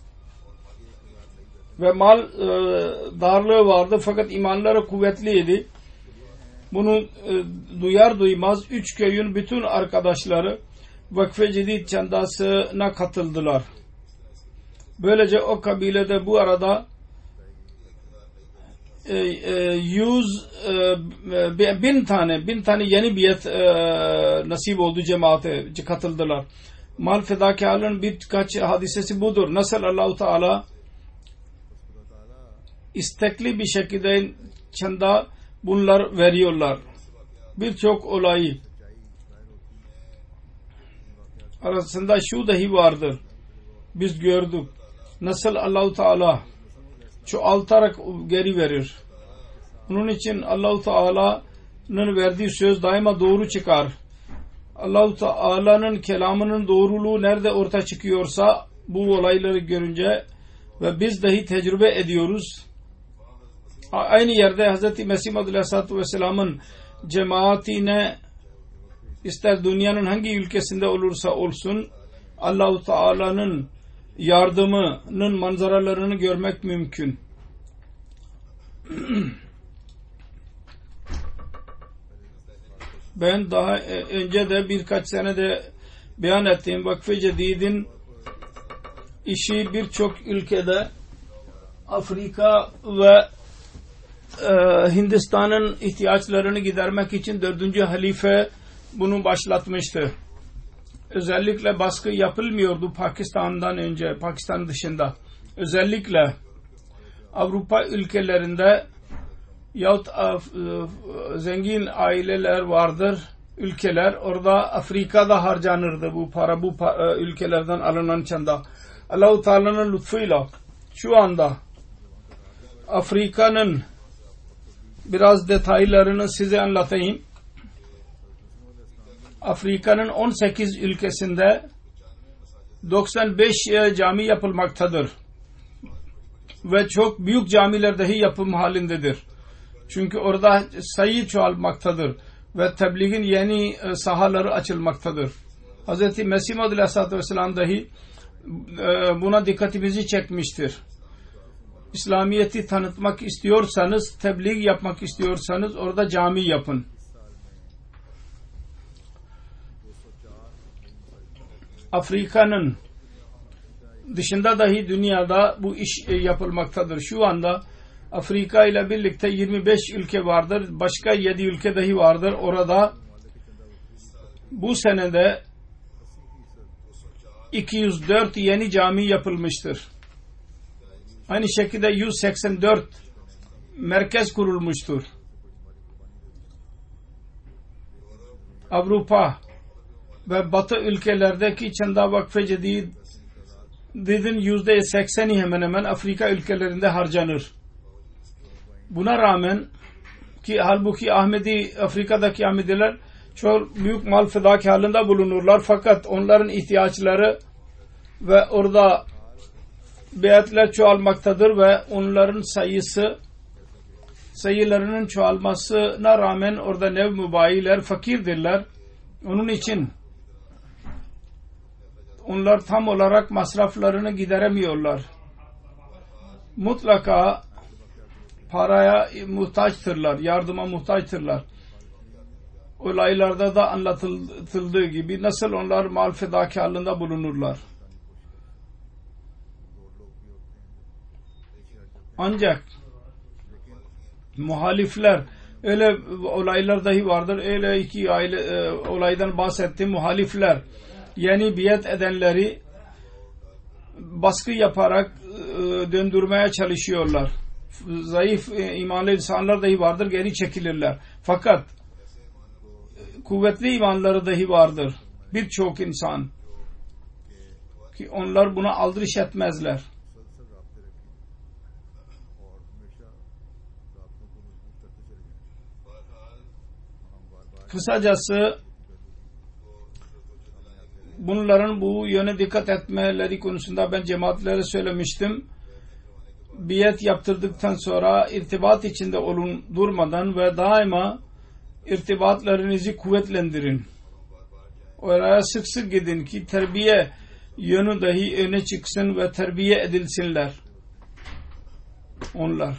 ve mal e, darlığı vardı fakat imanları kuvvetliydi. Bunu e, duyar duymaz üç köyün bütün arkadaşları Vakfe Cedid çandasına katıldılar. Böylece o kabilede bu arada e, e, yüz e, bin tane bin tane yeni biyet e, nasip oldu, cemaate katıldılar. Mal fedakarlığın birkaç hadisesi budur. Nasıl Allah-u Teala istekli bir şekilde çanda bunlar veriyorlar. Birçok olayı arasında şu dahi vardır. Biz gördük. Nasıl Allah-u Teala çoğaltarak geri verir. Bunun için Allah-u Teala'nın verdiği söz daima doğru çıkar. Allah-u Teala'nın kelamının doğruluğu nerede ortaya çıkıyorsa bu olayları görünce ve biz dahi tecrübe ediyoruz. Aynı yerde Hz. Mesih Aleyhisselatü Vesselam'ın cemaatine ister dünyanın hangi ülkesinde olursa olsun Allah-u Teala'nın yardımının manzaralarını görmek mümkün. Ben daha önce de birkaç senede beyan ettiğim Vakfe Cedid'in işi birçok ülkede Afrika ve e, Hindistan'ın ihtiyaçlarını gidermek için dördüncü halife bunu başlatmıştı. Özellikle baskı yapılmıyordu Pakistan'dan önce, Pakistan dışında. Özellikle Avrupa ülkelerinde yahut zengin aileler vardır, ülkeler. Orada Afrika'da harcanırdı bu para, bu para, ülkelerden alınan çanda. Allah-u Teala'nın lütfuyla şu anda Afrika'nın biraz detaylarını size anlatayım. Afrika'nın on sekiz ülkesinde doksan beş cami yapılmaktadır. Ve çok büyük camiler dahi yapım halindedir. Çünkü orada sayı çoğalmaktadır. Ve tebliğin yeni sahaları açılmaktadır. Hz. Mesih Aleyhisselatü Vesselam dahi buna dikkatimizi çekmiştir. İslamiyet'i tanıtmak istiyorsanız, tebliğ yapmak istiyorsanız orada cami yapın. Afrika'nın dışında dahi dünyada bu iş yapılmaktadır. Şu anda Afrika ile birlikte yirmi beş ülke vardır. Başka yedi ülke dahi vardır. Orada bu senede iki yüz dört yeni cami yapılmıştır. Aynı şekilde yüz seksen dört merkez kurulmuştur. Avrupa ve Batı ülkelerdeki Çanda Vakfı Cedid'in yüzde sekseni hemen hemen Afrika ülkelerinde harcanır. Buna rağmen ki halbuki Ahmedi, Afrika'daki Ahmediler çok büyük mal fedakarlığında bulunurlar, fakat onların ihtiyaçları ve orada beyatler çoğalmaktadır ve onların sayısı sayılarının çoğalmasına rağmen orada nev mübayiler fakirdirler. Onun için onlar tam olarak masraflarını gideremiyorlar. Mutlaka paraya muhtaçtırlar, yardıma muhtaçtırlar. Olaylarda da anlatıldığı gibi nasıl onlar mal fedakarlığında bulunurlar. Ancak muhalifler, öyle olaylar dahi vardır. Öyle iki aile, e, olaydan bahsettim. Muhalifler yani biat edenleri baskı yaparak e, döndürmeye çalışıyorlar. Zayıf e, imanlı insanlar dahi vardır, geri çekilirler. Fakat kuvvetli imanları dahi vardır. Birçok insan ki onlar buna aldırış etmezler. Kısacası bunların bu yöne dikkat etmeleri konusunda ben cemaatlere söylemiştim. Biat yaptırdıktan sonra irtibat içinde olun durmadan ve daima irtibatlarınızı kuvvetlendirin. Oraya sık sık gidin ki terbiye yönü dahi öne çıksın ve terbiye edilsinler onlar.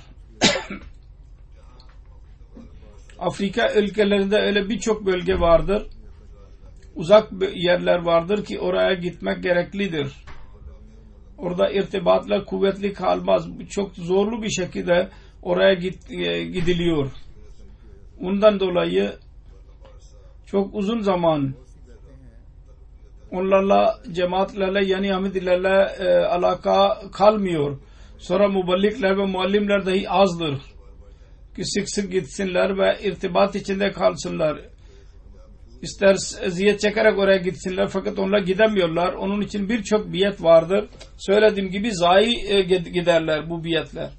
Afrika ülkelerinde öyle birçok bölge vardır. Uzak yerler vardır ki oraya gitmek gereklidir. Orada irtibatlar kuvvetli kalmaz. Çok zorlu bir şekilde oraya git, gidiliyor. Ondan dolayı çok uzun zaman onlarla, cemaatlerle yani Ahmedilerle e, alaka kalmıyor. Sonra muballikler ve muallimler dahi azdır ki sık sık gitsinler ve irtibat içinde kalsınlar. İster eziyet çekerek oraya gitsinler, fakat onlar gidemiyorlar. Onun için birçok biyet vardır. Söylediğim gibi zayi e, giderler bu biyetler.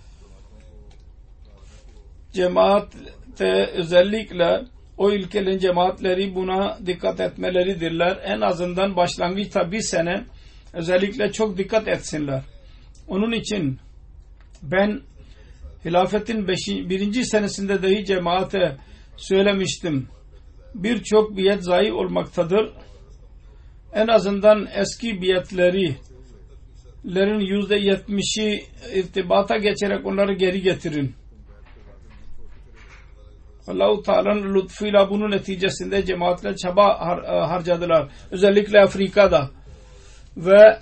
Cemaate özellikle o ülkelerin cemaatleri buna dikkat etmeleridirler. En azından başlangıçta bir sene özellikle çok dikkat etsinler. Onun için ben hilafetin beşinci, birinci senesinde dahi cemaate söylemiştim. Birçok biyet zayi olmaktadır. En azından eski biyetlerin yüzde yetmişi irtibata geçerek onları geri getirin. Allah-u Teala'nın lütfuyla bunun neticesinde cemaatler çaba har harcadılar. Özellikle Afrika'da. Ve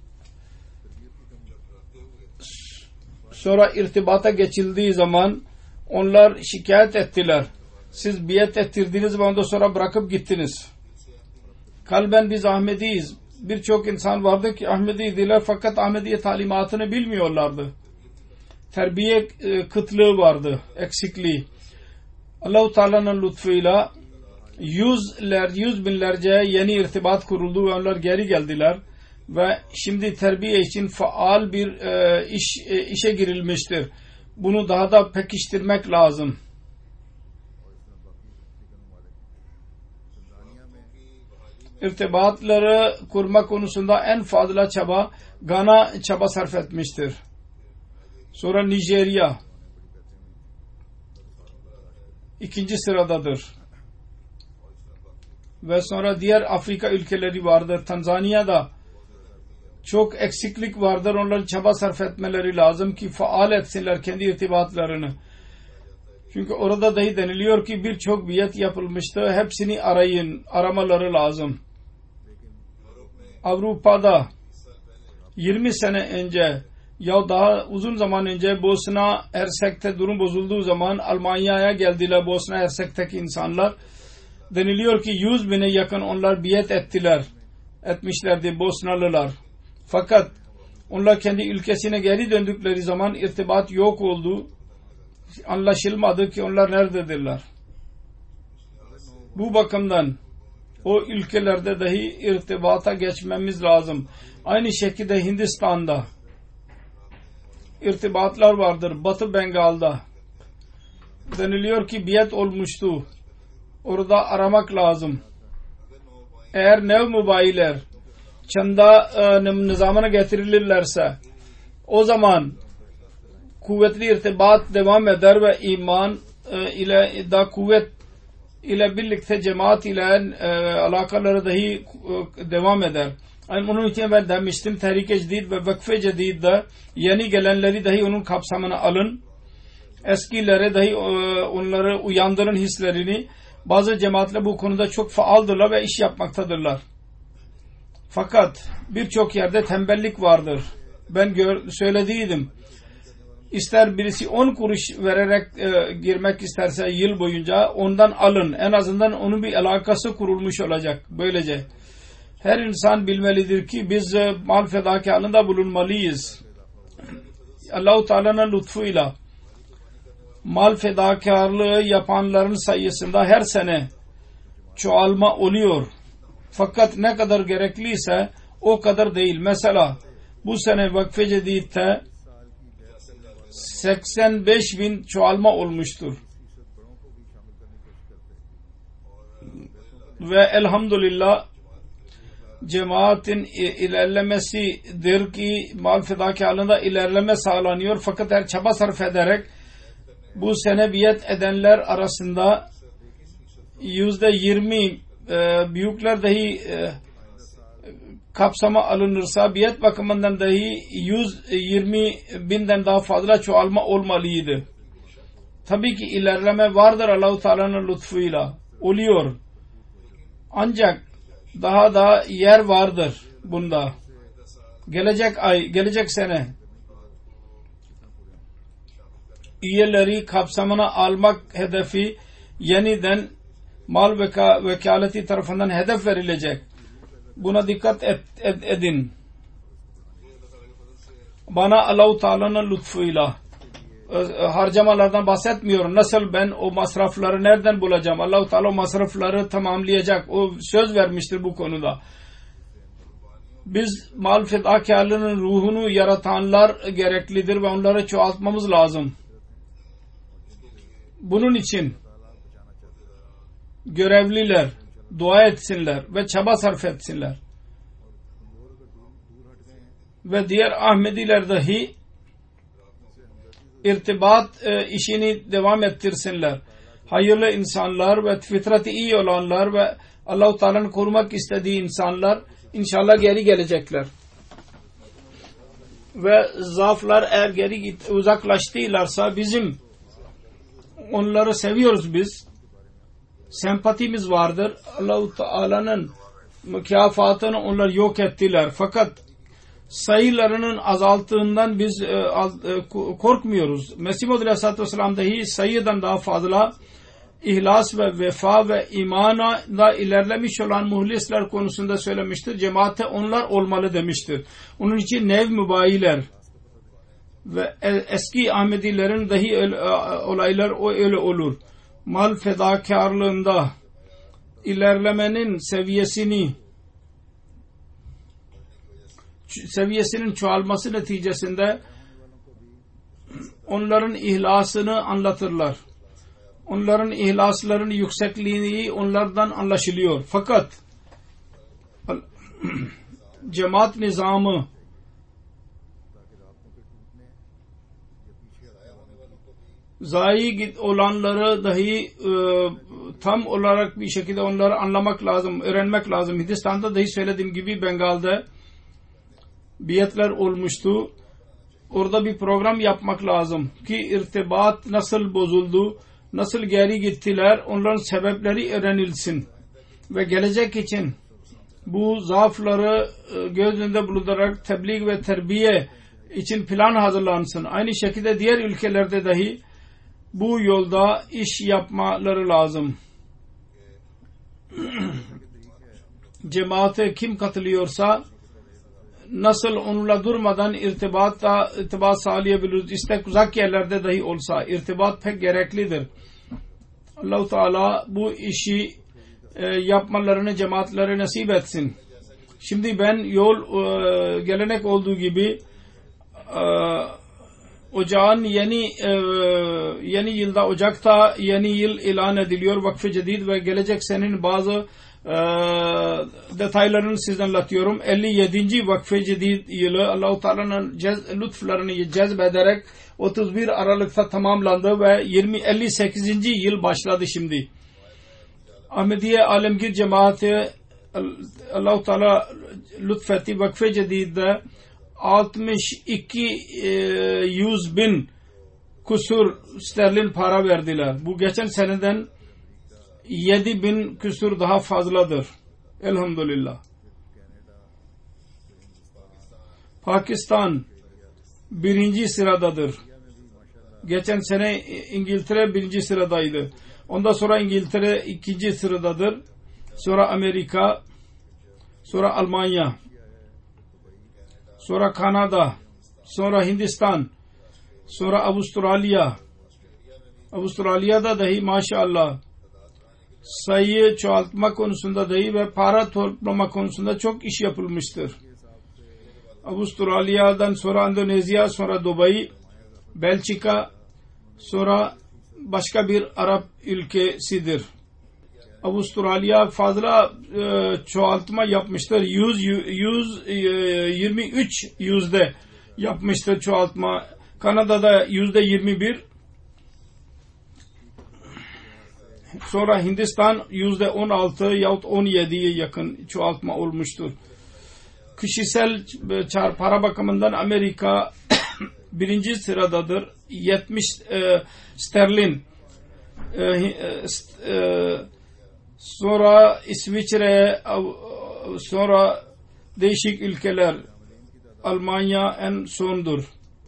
sonra irtibata geçildiği zaman onlar şikayet ettiler. Siz biat ettirdiniz ve ondan sonra bırakıp gittiniz. Kalben biz Ahmediyiz. Birçok insan vardı ki Ahmediydiler, fakat Ahmediye talimatını bilmiyorlardı. Terbiye e, kıtlığı vardı, eksikliği. Allah-u Teala'nın lütfuyla yüzler, yüz binlerce yeni irtibat kuruldu ve onlar geri geldiler. Ve şimdi terbiye için faal bir e, iş e, işe girilmiştir. Bunu daha da pekiştirmek lazım. İrtibatları kurma konusunda en fazla çaba Gana çaba sarf etmiştir. Sonra Nijerya ikinci sıradadır. Ve sonra diğer Afrika ülkeleri vardır. Tanzanya'da çok eksiklik vardır. Onların çaba sarf etmeleri lazım ki faal etsinler kendi irtibatlarını. Çünkü orada dahi deniliyor ki birçok biyet yapılmıştı. Hepsini arayın, aramaları lazım. Avrupa'da yirmi sene önce ya daha uzun zaman önce Bosna Hersek'te durum bozulduğu zaman Almanya'ya geldiler Bosna Hersek'teki insanlar. Deniliyor ki yüz bine yakın onlar biat ettiler. Etmişlerdi Bosnalılar. Fakat onlar kendi ülkesine geri döndükleri zaman irtibat yok oldu. Anlaşılmadı ki onlar nerededirler. Bu bakımdan o ülkelerde dahi irtibata geçmemiz lazım. Aynı şekilde Hindistan'da irtibatlar vardır. Batı Bengal'da deniliyor ki biat olmuştu. Orada aramak lazım. Eğer nev mubayiler çanda e, nizamına getirilirlerse o zaman kuvvetli irtibat devam eder ve iman e, ile da kuvvet ile birlikte cemaat ile e, alakaları dahi e, devam eder. Yani onun için ben demiştim Tehrik-i Cedid ve Vakf-ı Cedid'de yeni gelenleri dahi onun kapsamına alın. Eskileri dahi e, onları uyandırın hislerini. Bazı cemaatler bu konuda çok faaldırlar ve iş yapmaktadırlar. Fakat birçok yerde tembellik vardır. Ben gör, söylediydim. İster birisi on kuruş vererek e, girmek isterse yıl boyunca ondan alın. En azından onun bir alakası kurulmuş olacak. Böylece her insan bilmelidir ki biz e, mal fedakarlığında bulunmalıyız. Allah-u Teala'nın lütfuyla mal fedakarlığı yapanların sayısında her sene çoğalma oluyor. Fakat ne kadar gerekliyse o kadar değil. Mesela bu sene Vakf-ı Cedid'de seksen beş bin çoğalma olmuştur. Ve elhamdülillah cemaatin ilerlemesidir ki mal fedakarlığında ilerleme sağlanıyor. Fakat her çaba sarf ederek bu sene biat edenler arasında yüzde yirmi e, büyükler dahi e, kapsama alınırsa biat bakımından dahi yüz yirmi binden daha fazla çoğalma olmalıydı. Tabii ki ilerleme vardır Allah-u Teala'nın lütfuyla. Oluyor. Ancak daha da yer vardır bunda. Gelecek ay, gelecek sene üyeleri kapsamına almak hedefi yeniden mal veka, vekaleti tarafından hedef verilecek. Buna dikkat et, et, edin. Bana Allah-u Teala'nın lütfuyla harcamalardan bahsetmiyorum. Nasıl ben o masrafları nereden bulacağım? Allah-u Teala o masrafları tamamlayacak. O söz vermiştir bu konuda. Biz mal fedakarlığının ruhunu yaratanlar gereklidir ve onları çoğaltmamız lazım. Bunun için görevliler dua etsinler ve çaba sarf etsinler. Ve diğer Ahmediler dahi irtibat e, işini devam ettirsinler. Hayırlı insanlar ve fıtratı iyi olanlar ve Allah-u Teala'nın korumak istediği insanlar inşallah geri gelecekler. Ve zaaflar eğer geri git, uzaklaştılarsa bizim onları seviyoruz biz. Sempatimiz vardır. Allah-u Teala'nın mükafatını onlar yok ettiler. Fakat sayılarının azaltığından biz e, e, korkmuyoruz. Mesih Muhammed Aleyhisselatü Vesselam dahi sayıdan daha fazla ihlas ve vefa ve imana da ilerlemiş olan muhlisler konusunda söylemiştir. Cemaate onlar olmalı demiştir. Onun için nev mübayiler ve eski Ahmedilerin dahi öyle, olaylar o öyle olur. Mal fedakarlığında ilerlemenin seviyesini seviyesinin çoğalması neticesinde onların ihlasını anlatırlar. Onların ihlaslarının yüksekliği onlardan anlaşılıyor. Fakat cemaat nizamı zayi olanları dahi e, tam olarak bir şekilde onları anlamak lazım, öğrenmek lazım. Hindistan'da dahi söylediğim gibi Bengal'de biatler olmuştu. Orada bir program yapmak lazım ki irtibat nasıl bozuldu, nasıl geri gittiler, onların sebepleri öğrenilsin ve gelecek için bu zaafları göz önünde bulundurarak tebliğ ve terbiye için plan hazırlansın. Aynı şekilde diğer ülkelerde dahi bu yolda iş yapmaları lazım. Cemaate kim katılıyorsa nasıl onunla durmadan irtibata, irtibat sağlayabiliriz. İstek uzak yerlerde dahi olsa irtibat pek gereklidir. Allah-u Teala bu işi e, yapmalarını cemaatlere nasip etsin. Şimdi ben yol e, gelenek olduğu gibi e, ocağın yeni e, yeni yılda Ocak'ta yeni yıl ilan ediliyor Vakf-ı Cedid ve gelecek senenin bazı e, detaylarını sizden anlatıyorum. elli yedinci Vakf-ı Cedid yılı Allah-u Teala'nın cez, lütflarını cezbederek otuz bir Aralık'ta tamamlandı ve yirmi elli sekizinci yıl başladı şimdi. Ahmediye Alemgir Cemaati Allah-u Teala lütfetti Vakf-ı Cedid'de altmış iki yüz bin kusur sterlin para verdiler. Bu geçen seneden yedi bin küsur daha fazladır. Elhamdülillah. Pakistan birinci sıradadır. Geçen sene İngiltere birinci sıradaydı. Ondan sonra İngiltere ikinci sıradadır. Sonra Amerika, sonra Almanya, sonra Kanada, sonra Hindistan, sonra Avustralya. Avustralya'da dahi maşallah sayı çoğaltma konusunda dahi ve para toplama konusunda çok iş yapılmıştır. Avustralya'dan sonra Endonezya, sonra Dubai, Belçika, sonra başka bir Arap ülkesidir. Avustralya fazla e, çoğaltma yapmıştır. yüz, yüz yirmi üç yüzde yapmıştır çoğaltma. Kanada'da yüzde yirmi bir. Sonra Hindistan yüzde on altı yahut on yediye yakın çoğaltma olmuştur. Kişisel para bakımından Amerika birinci sıradadır. yetmiş e, sterlin. E, e, sonra İsviçre, sonra değişik ülkeler, Almanya en sondur.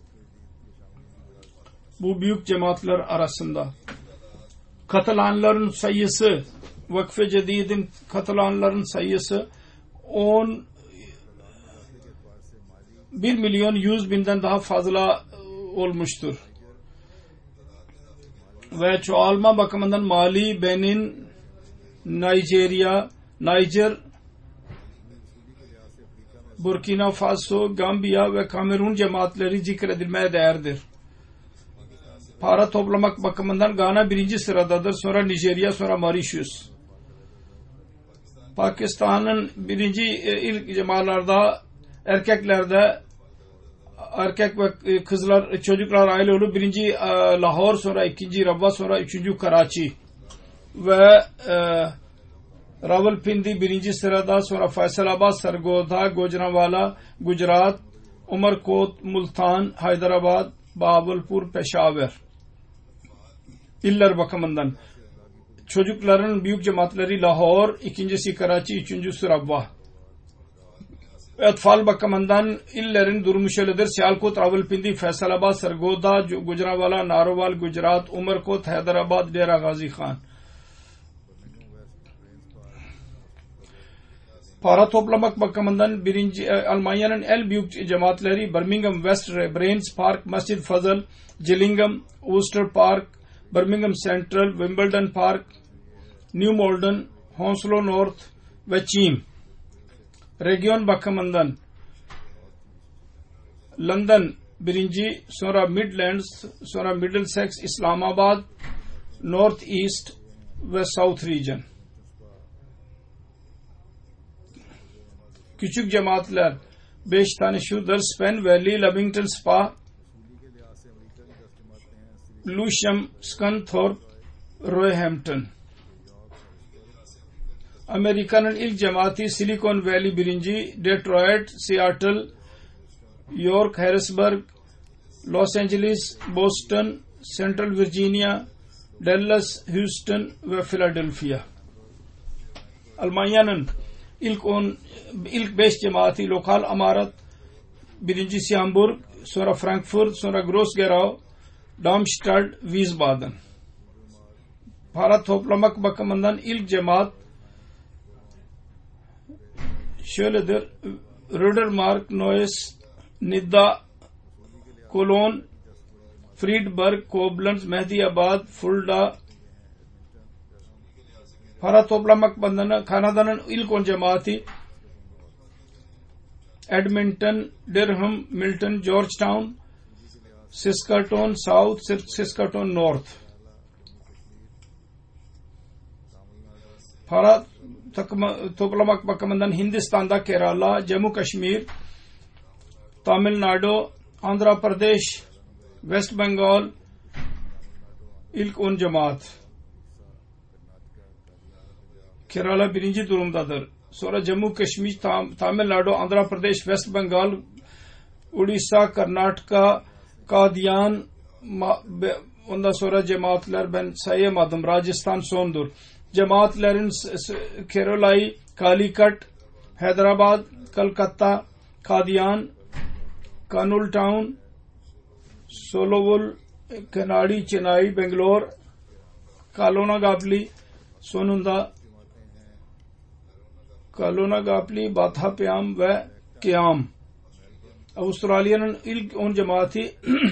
Bu büyük cemaatler arasında. Katılanların sayısı, Vakf-ı Cedid'in katılanların sayısı on bir milyon yüz binden daha fazla olmuştur. Ve çoğalma bakımından Mali, Benin, Nigeria, Niger, Burkina Faso, Gambiya ve Kamerun cemaatleri zikredilmeye değerdir. Para toplamak bakımından Gana birinci sıradadır. Sonra Nijerya, sonra Mauritius. Pakistan'ın birinci ilk cemaatlarda erkeklerde erkek ve kızlar, çocuklar aile olur. Birinci Lahore, sonra ikinci Rabwa, sonra üçüncü Karachi ve e, Rawalpindi birinci sırada, sonra Faisalabad, Sargodha, Gujranwala, Gujarat, Umarkot, Multan, Hyderabad, Bahawalpur, Peshawar. İller bakımından çocukların büyük cemaatleri Lahore, ikincisi Karachi, üçüncüsü Rabwa. Etfal bakımından illerin durumu şöyledir. Sialkot, Rawalpindi, Faisalabad, Sargodha, Gujranwala, Narowal, Gujarat, Umarkot, Hyderabad, Dera Ghazi Khan. Para toplamak bakımından birinci Almanya'nın en büyük cemaatleri Birmingham West, Brains Park, Masjid Fazıl, Gillingham, Worcester Park, Birmingham Central, Wimbledon Park, New Malden, Hounslow North ve Cheam. Region bakımından London birinci, sonra Midlands, sonra Middlesex, Islamabad, North East ve South Region. Küçük cemaatler beş tane şudur: Spen Valley, Lavington Spa, Lewisham, Scunthorpe, Roehampton. Amerika'nın ilk cemaati Silicon Valley birinci, Detroit, Seattle, York, Harrisburg, Los Angeles, Boston, Central Virginia, Dallas, Houston ve Philadelphia. Almanya'nın ilk on, ilk beş cemaati lokal amarat, birincisi Hamburg, sonra Frankfurt, sonra Groß-Gerau, Darmstadt, Wiesbaden. Para toplamak bakımından ilk cemaat şöyledir: Rödermark, Neuss, Nidda, Cologne, Friedberg, Koblenz, Mehdiabad, Fulda. Para toplamak bakımından Kanada'nın ilk on cemaati Edmonton, Durham, Milton, Georgetown, Saskatoon South, Saskatoon North. Para toplamak bakımından Hindistan'da Kerala, Jammu Kashmir, Tamil Nadu, Andhra Pradesh, West Bengal ilk on cemaat. Kerala birinci durumdadır. Sonra Jammu Kashmir, Tam, Tamil Nadu, Andhra Pradesh, West Bengal, Odisha, Karnataka, Kadian, ondan sonra cemaatler ben sayamadım. Rajasthan sondur. Cemaatlerin Kerala'yı Calicut, Hyderabad, Kolkata, Kadian, Kanul Town, Solowul, Kanadi, Chennai, Bangalore, Kalona Gapli, sonunda Kalona Gapli, Bathapayam ve Kiam. Avustralya'nın ilk on cemaati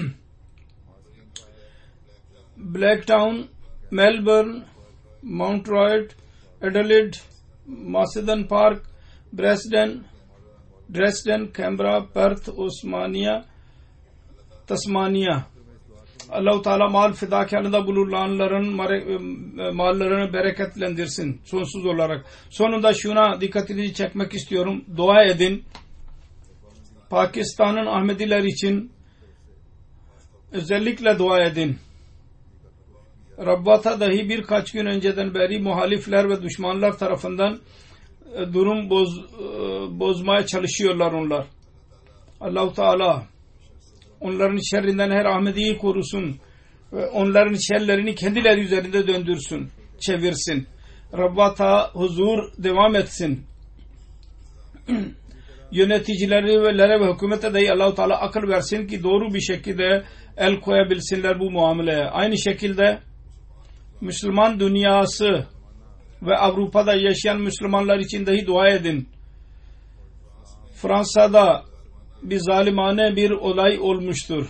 Blacktown, Melbourne, Mount Royal, Adelaide, Macedon Park, Brisbane, Dresden, Canberra, Perth, Osmania, Tasmania. Allah-u Teala mal fedakarlığında bulunanların mallarını bereketlendirsin sonsuz olarak. Sonunda şuna dikkatinizi çekmek istiyorum. Dua edin. Pakistan'ın Ahmediler için özellikle dua edin. Rabbat'a dahi birkaç gün önceden beri muhalifler ve düşmanlar tarafından durum boz, bozmaya çalışıyorlar onlar. Allah-u Teala onların şerrinden her Ahmedi'yi korusun ve onların şerlerini kendileri üzerinde döndürsün, çevirsin. Rabbat'a huzur devam etsin. Yöneticileri ve hükümete dahi Allah-u Teala akıl versin ki doğru bir şekilde el koyabilsinler bu muameleye. Aynı şekilde Müslüman dünyası ve Avrupa'da yaşayan Müslümanlar için dahi dua edin. Fransa'da bir zalimane bir olay olmuştur.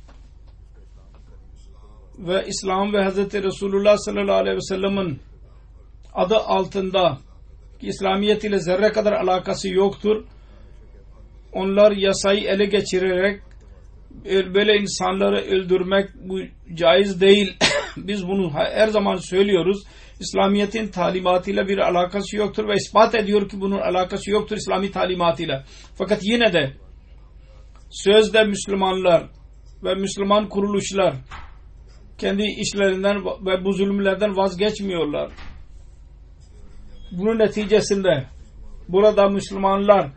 Ve İslam ve Hazreti Resulullah sallallahu aleyhi ve sellem'in adı altında ki İslamiyet ile zerre kadar alakası yoktur. Onlar yasayı ele geçirerek böyle insanları öldürmek bu caiz değil. Biz bunu her zaman söylüyoruz. İslamiyet'in talimatıyla bir alakası yoktur ve ispat ediyor ki bunun alakası yoktur İslami talimatıyla. Fakat yine de sözde Müslümanlar ve Müslüman kuruluşlar kendi işlerinden ve bu zulümlerden vazgeçmiyorlar. Bunun neticesinde burada Müslümanlar,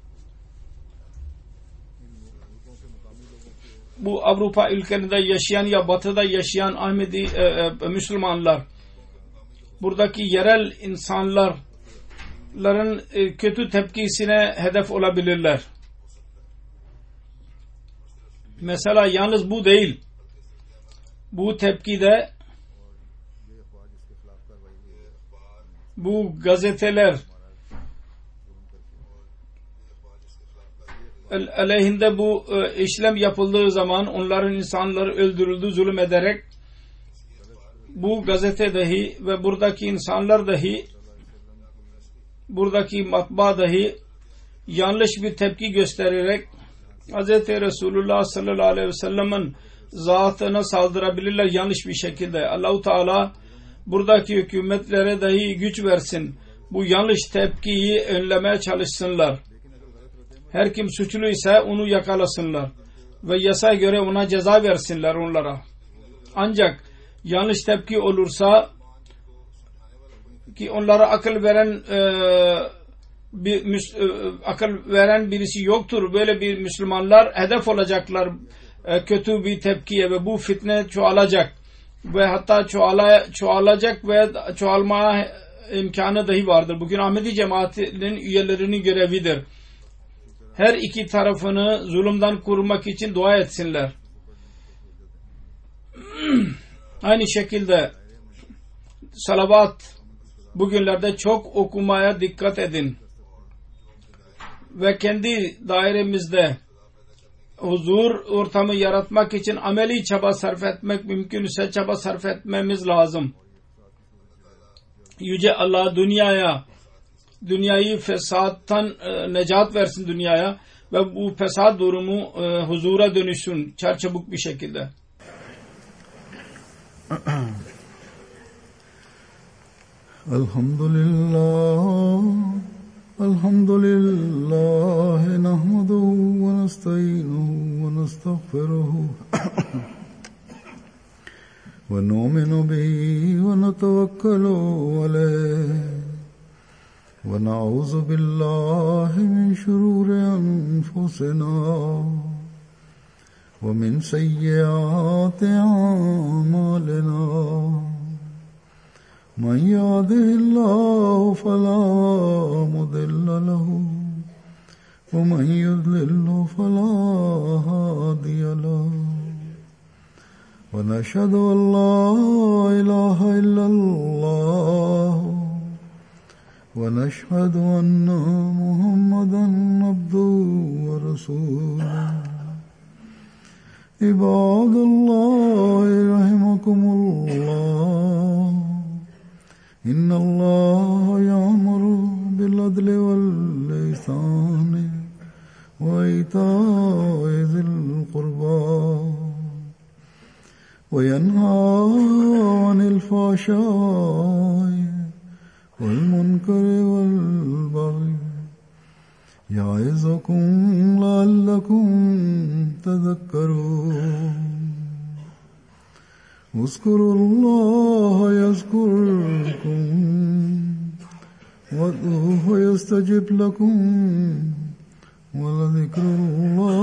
bu Avrupa ülkelerinde yaşayan ya Batı'da yaşayan Ahmedi e, e, Müslümanlar, buradaki yerel insanların e, kötü tepkisine hedef olabilirler. Mesela yalnız bu değil. Bu tepkide bu gazeteler aleyhinde bu e, işlem yapıldığı zaman onların insanları öldürüldü zulüm ederek, bu gazete dahi ve buradaki insanlar dahi, buradaki matbaa dahi yanlış bir tepki göstererek Hz. Resulullah sallallahu aleyhi ve sellem'in zatına saldırabilirler yanlış bir şekilde. Allah-u Teala buradaki hükümetlere dahi güç versin. Bu yanlış tepkiyi önlemeye çalışsınlar. Her kim suçlu ise onu yakalasınlar ve yasaya göre ona ceza versinler onlara. Ancak yanlış tepki olursa ki onlara akıl veren e, bir müs, e, akıl veren birisi yoktur. Böyle bir Müslümanlar hedef olacaklar e, kötü bir tepkiye ve bu fitne çoğalacak ve hatta çoğala, çoğalacak ve çoğalmaya imkanı dahi vardır. Bugün Ahmedi cemaatinin üyelerinin görevidir. Her iki tarafını zulümden korumak için dua etsinler. Aynı şekilde salavat bugünlerde çok okumaya dikkat edin. Ve kendi dairemizde huzur ortamı yaratmak için ameli çaba sarf etmek, mümkünse çaba sarf etmemiz lazım. Yüce Allah dünyaya, dünyayı fesattan e, necat versin dünyaya ve bu fesat durumu e, huzura dönüşsün çarçabuk bir şekilde. Elhamdülillah, elhamdülillah, nahmaduhu ve nesta'inuhu ve nestağfiruhu ve nu'minu bihi ve netevekkalu aleyh ve na'uzu billahi min şururi enfusina ve min seyyiati a'malina. من يهده الله فلا مضل له ومن يضلل فلا هادي له ونشهد أن لا إله إلا الله ونشهد أن محمدا عبده ورسوله عباد الله رحمكم الله إن الله يأمر بالعدل والإحسان وإيتاء ذي القربى وينهى عن الفحشاء والمنكر والبغي يعظكم لعلكم تذكرون اذكروا الله يذكركم وادعوه يستجب لكم ولذكر الله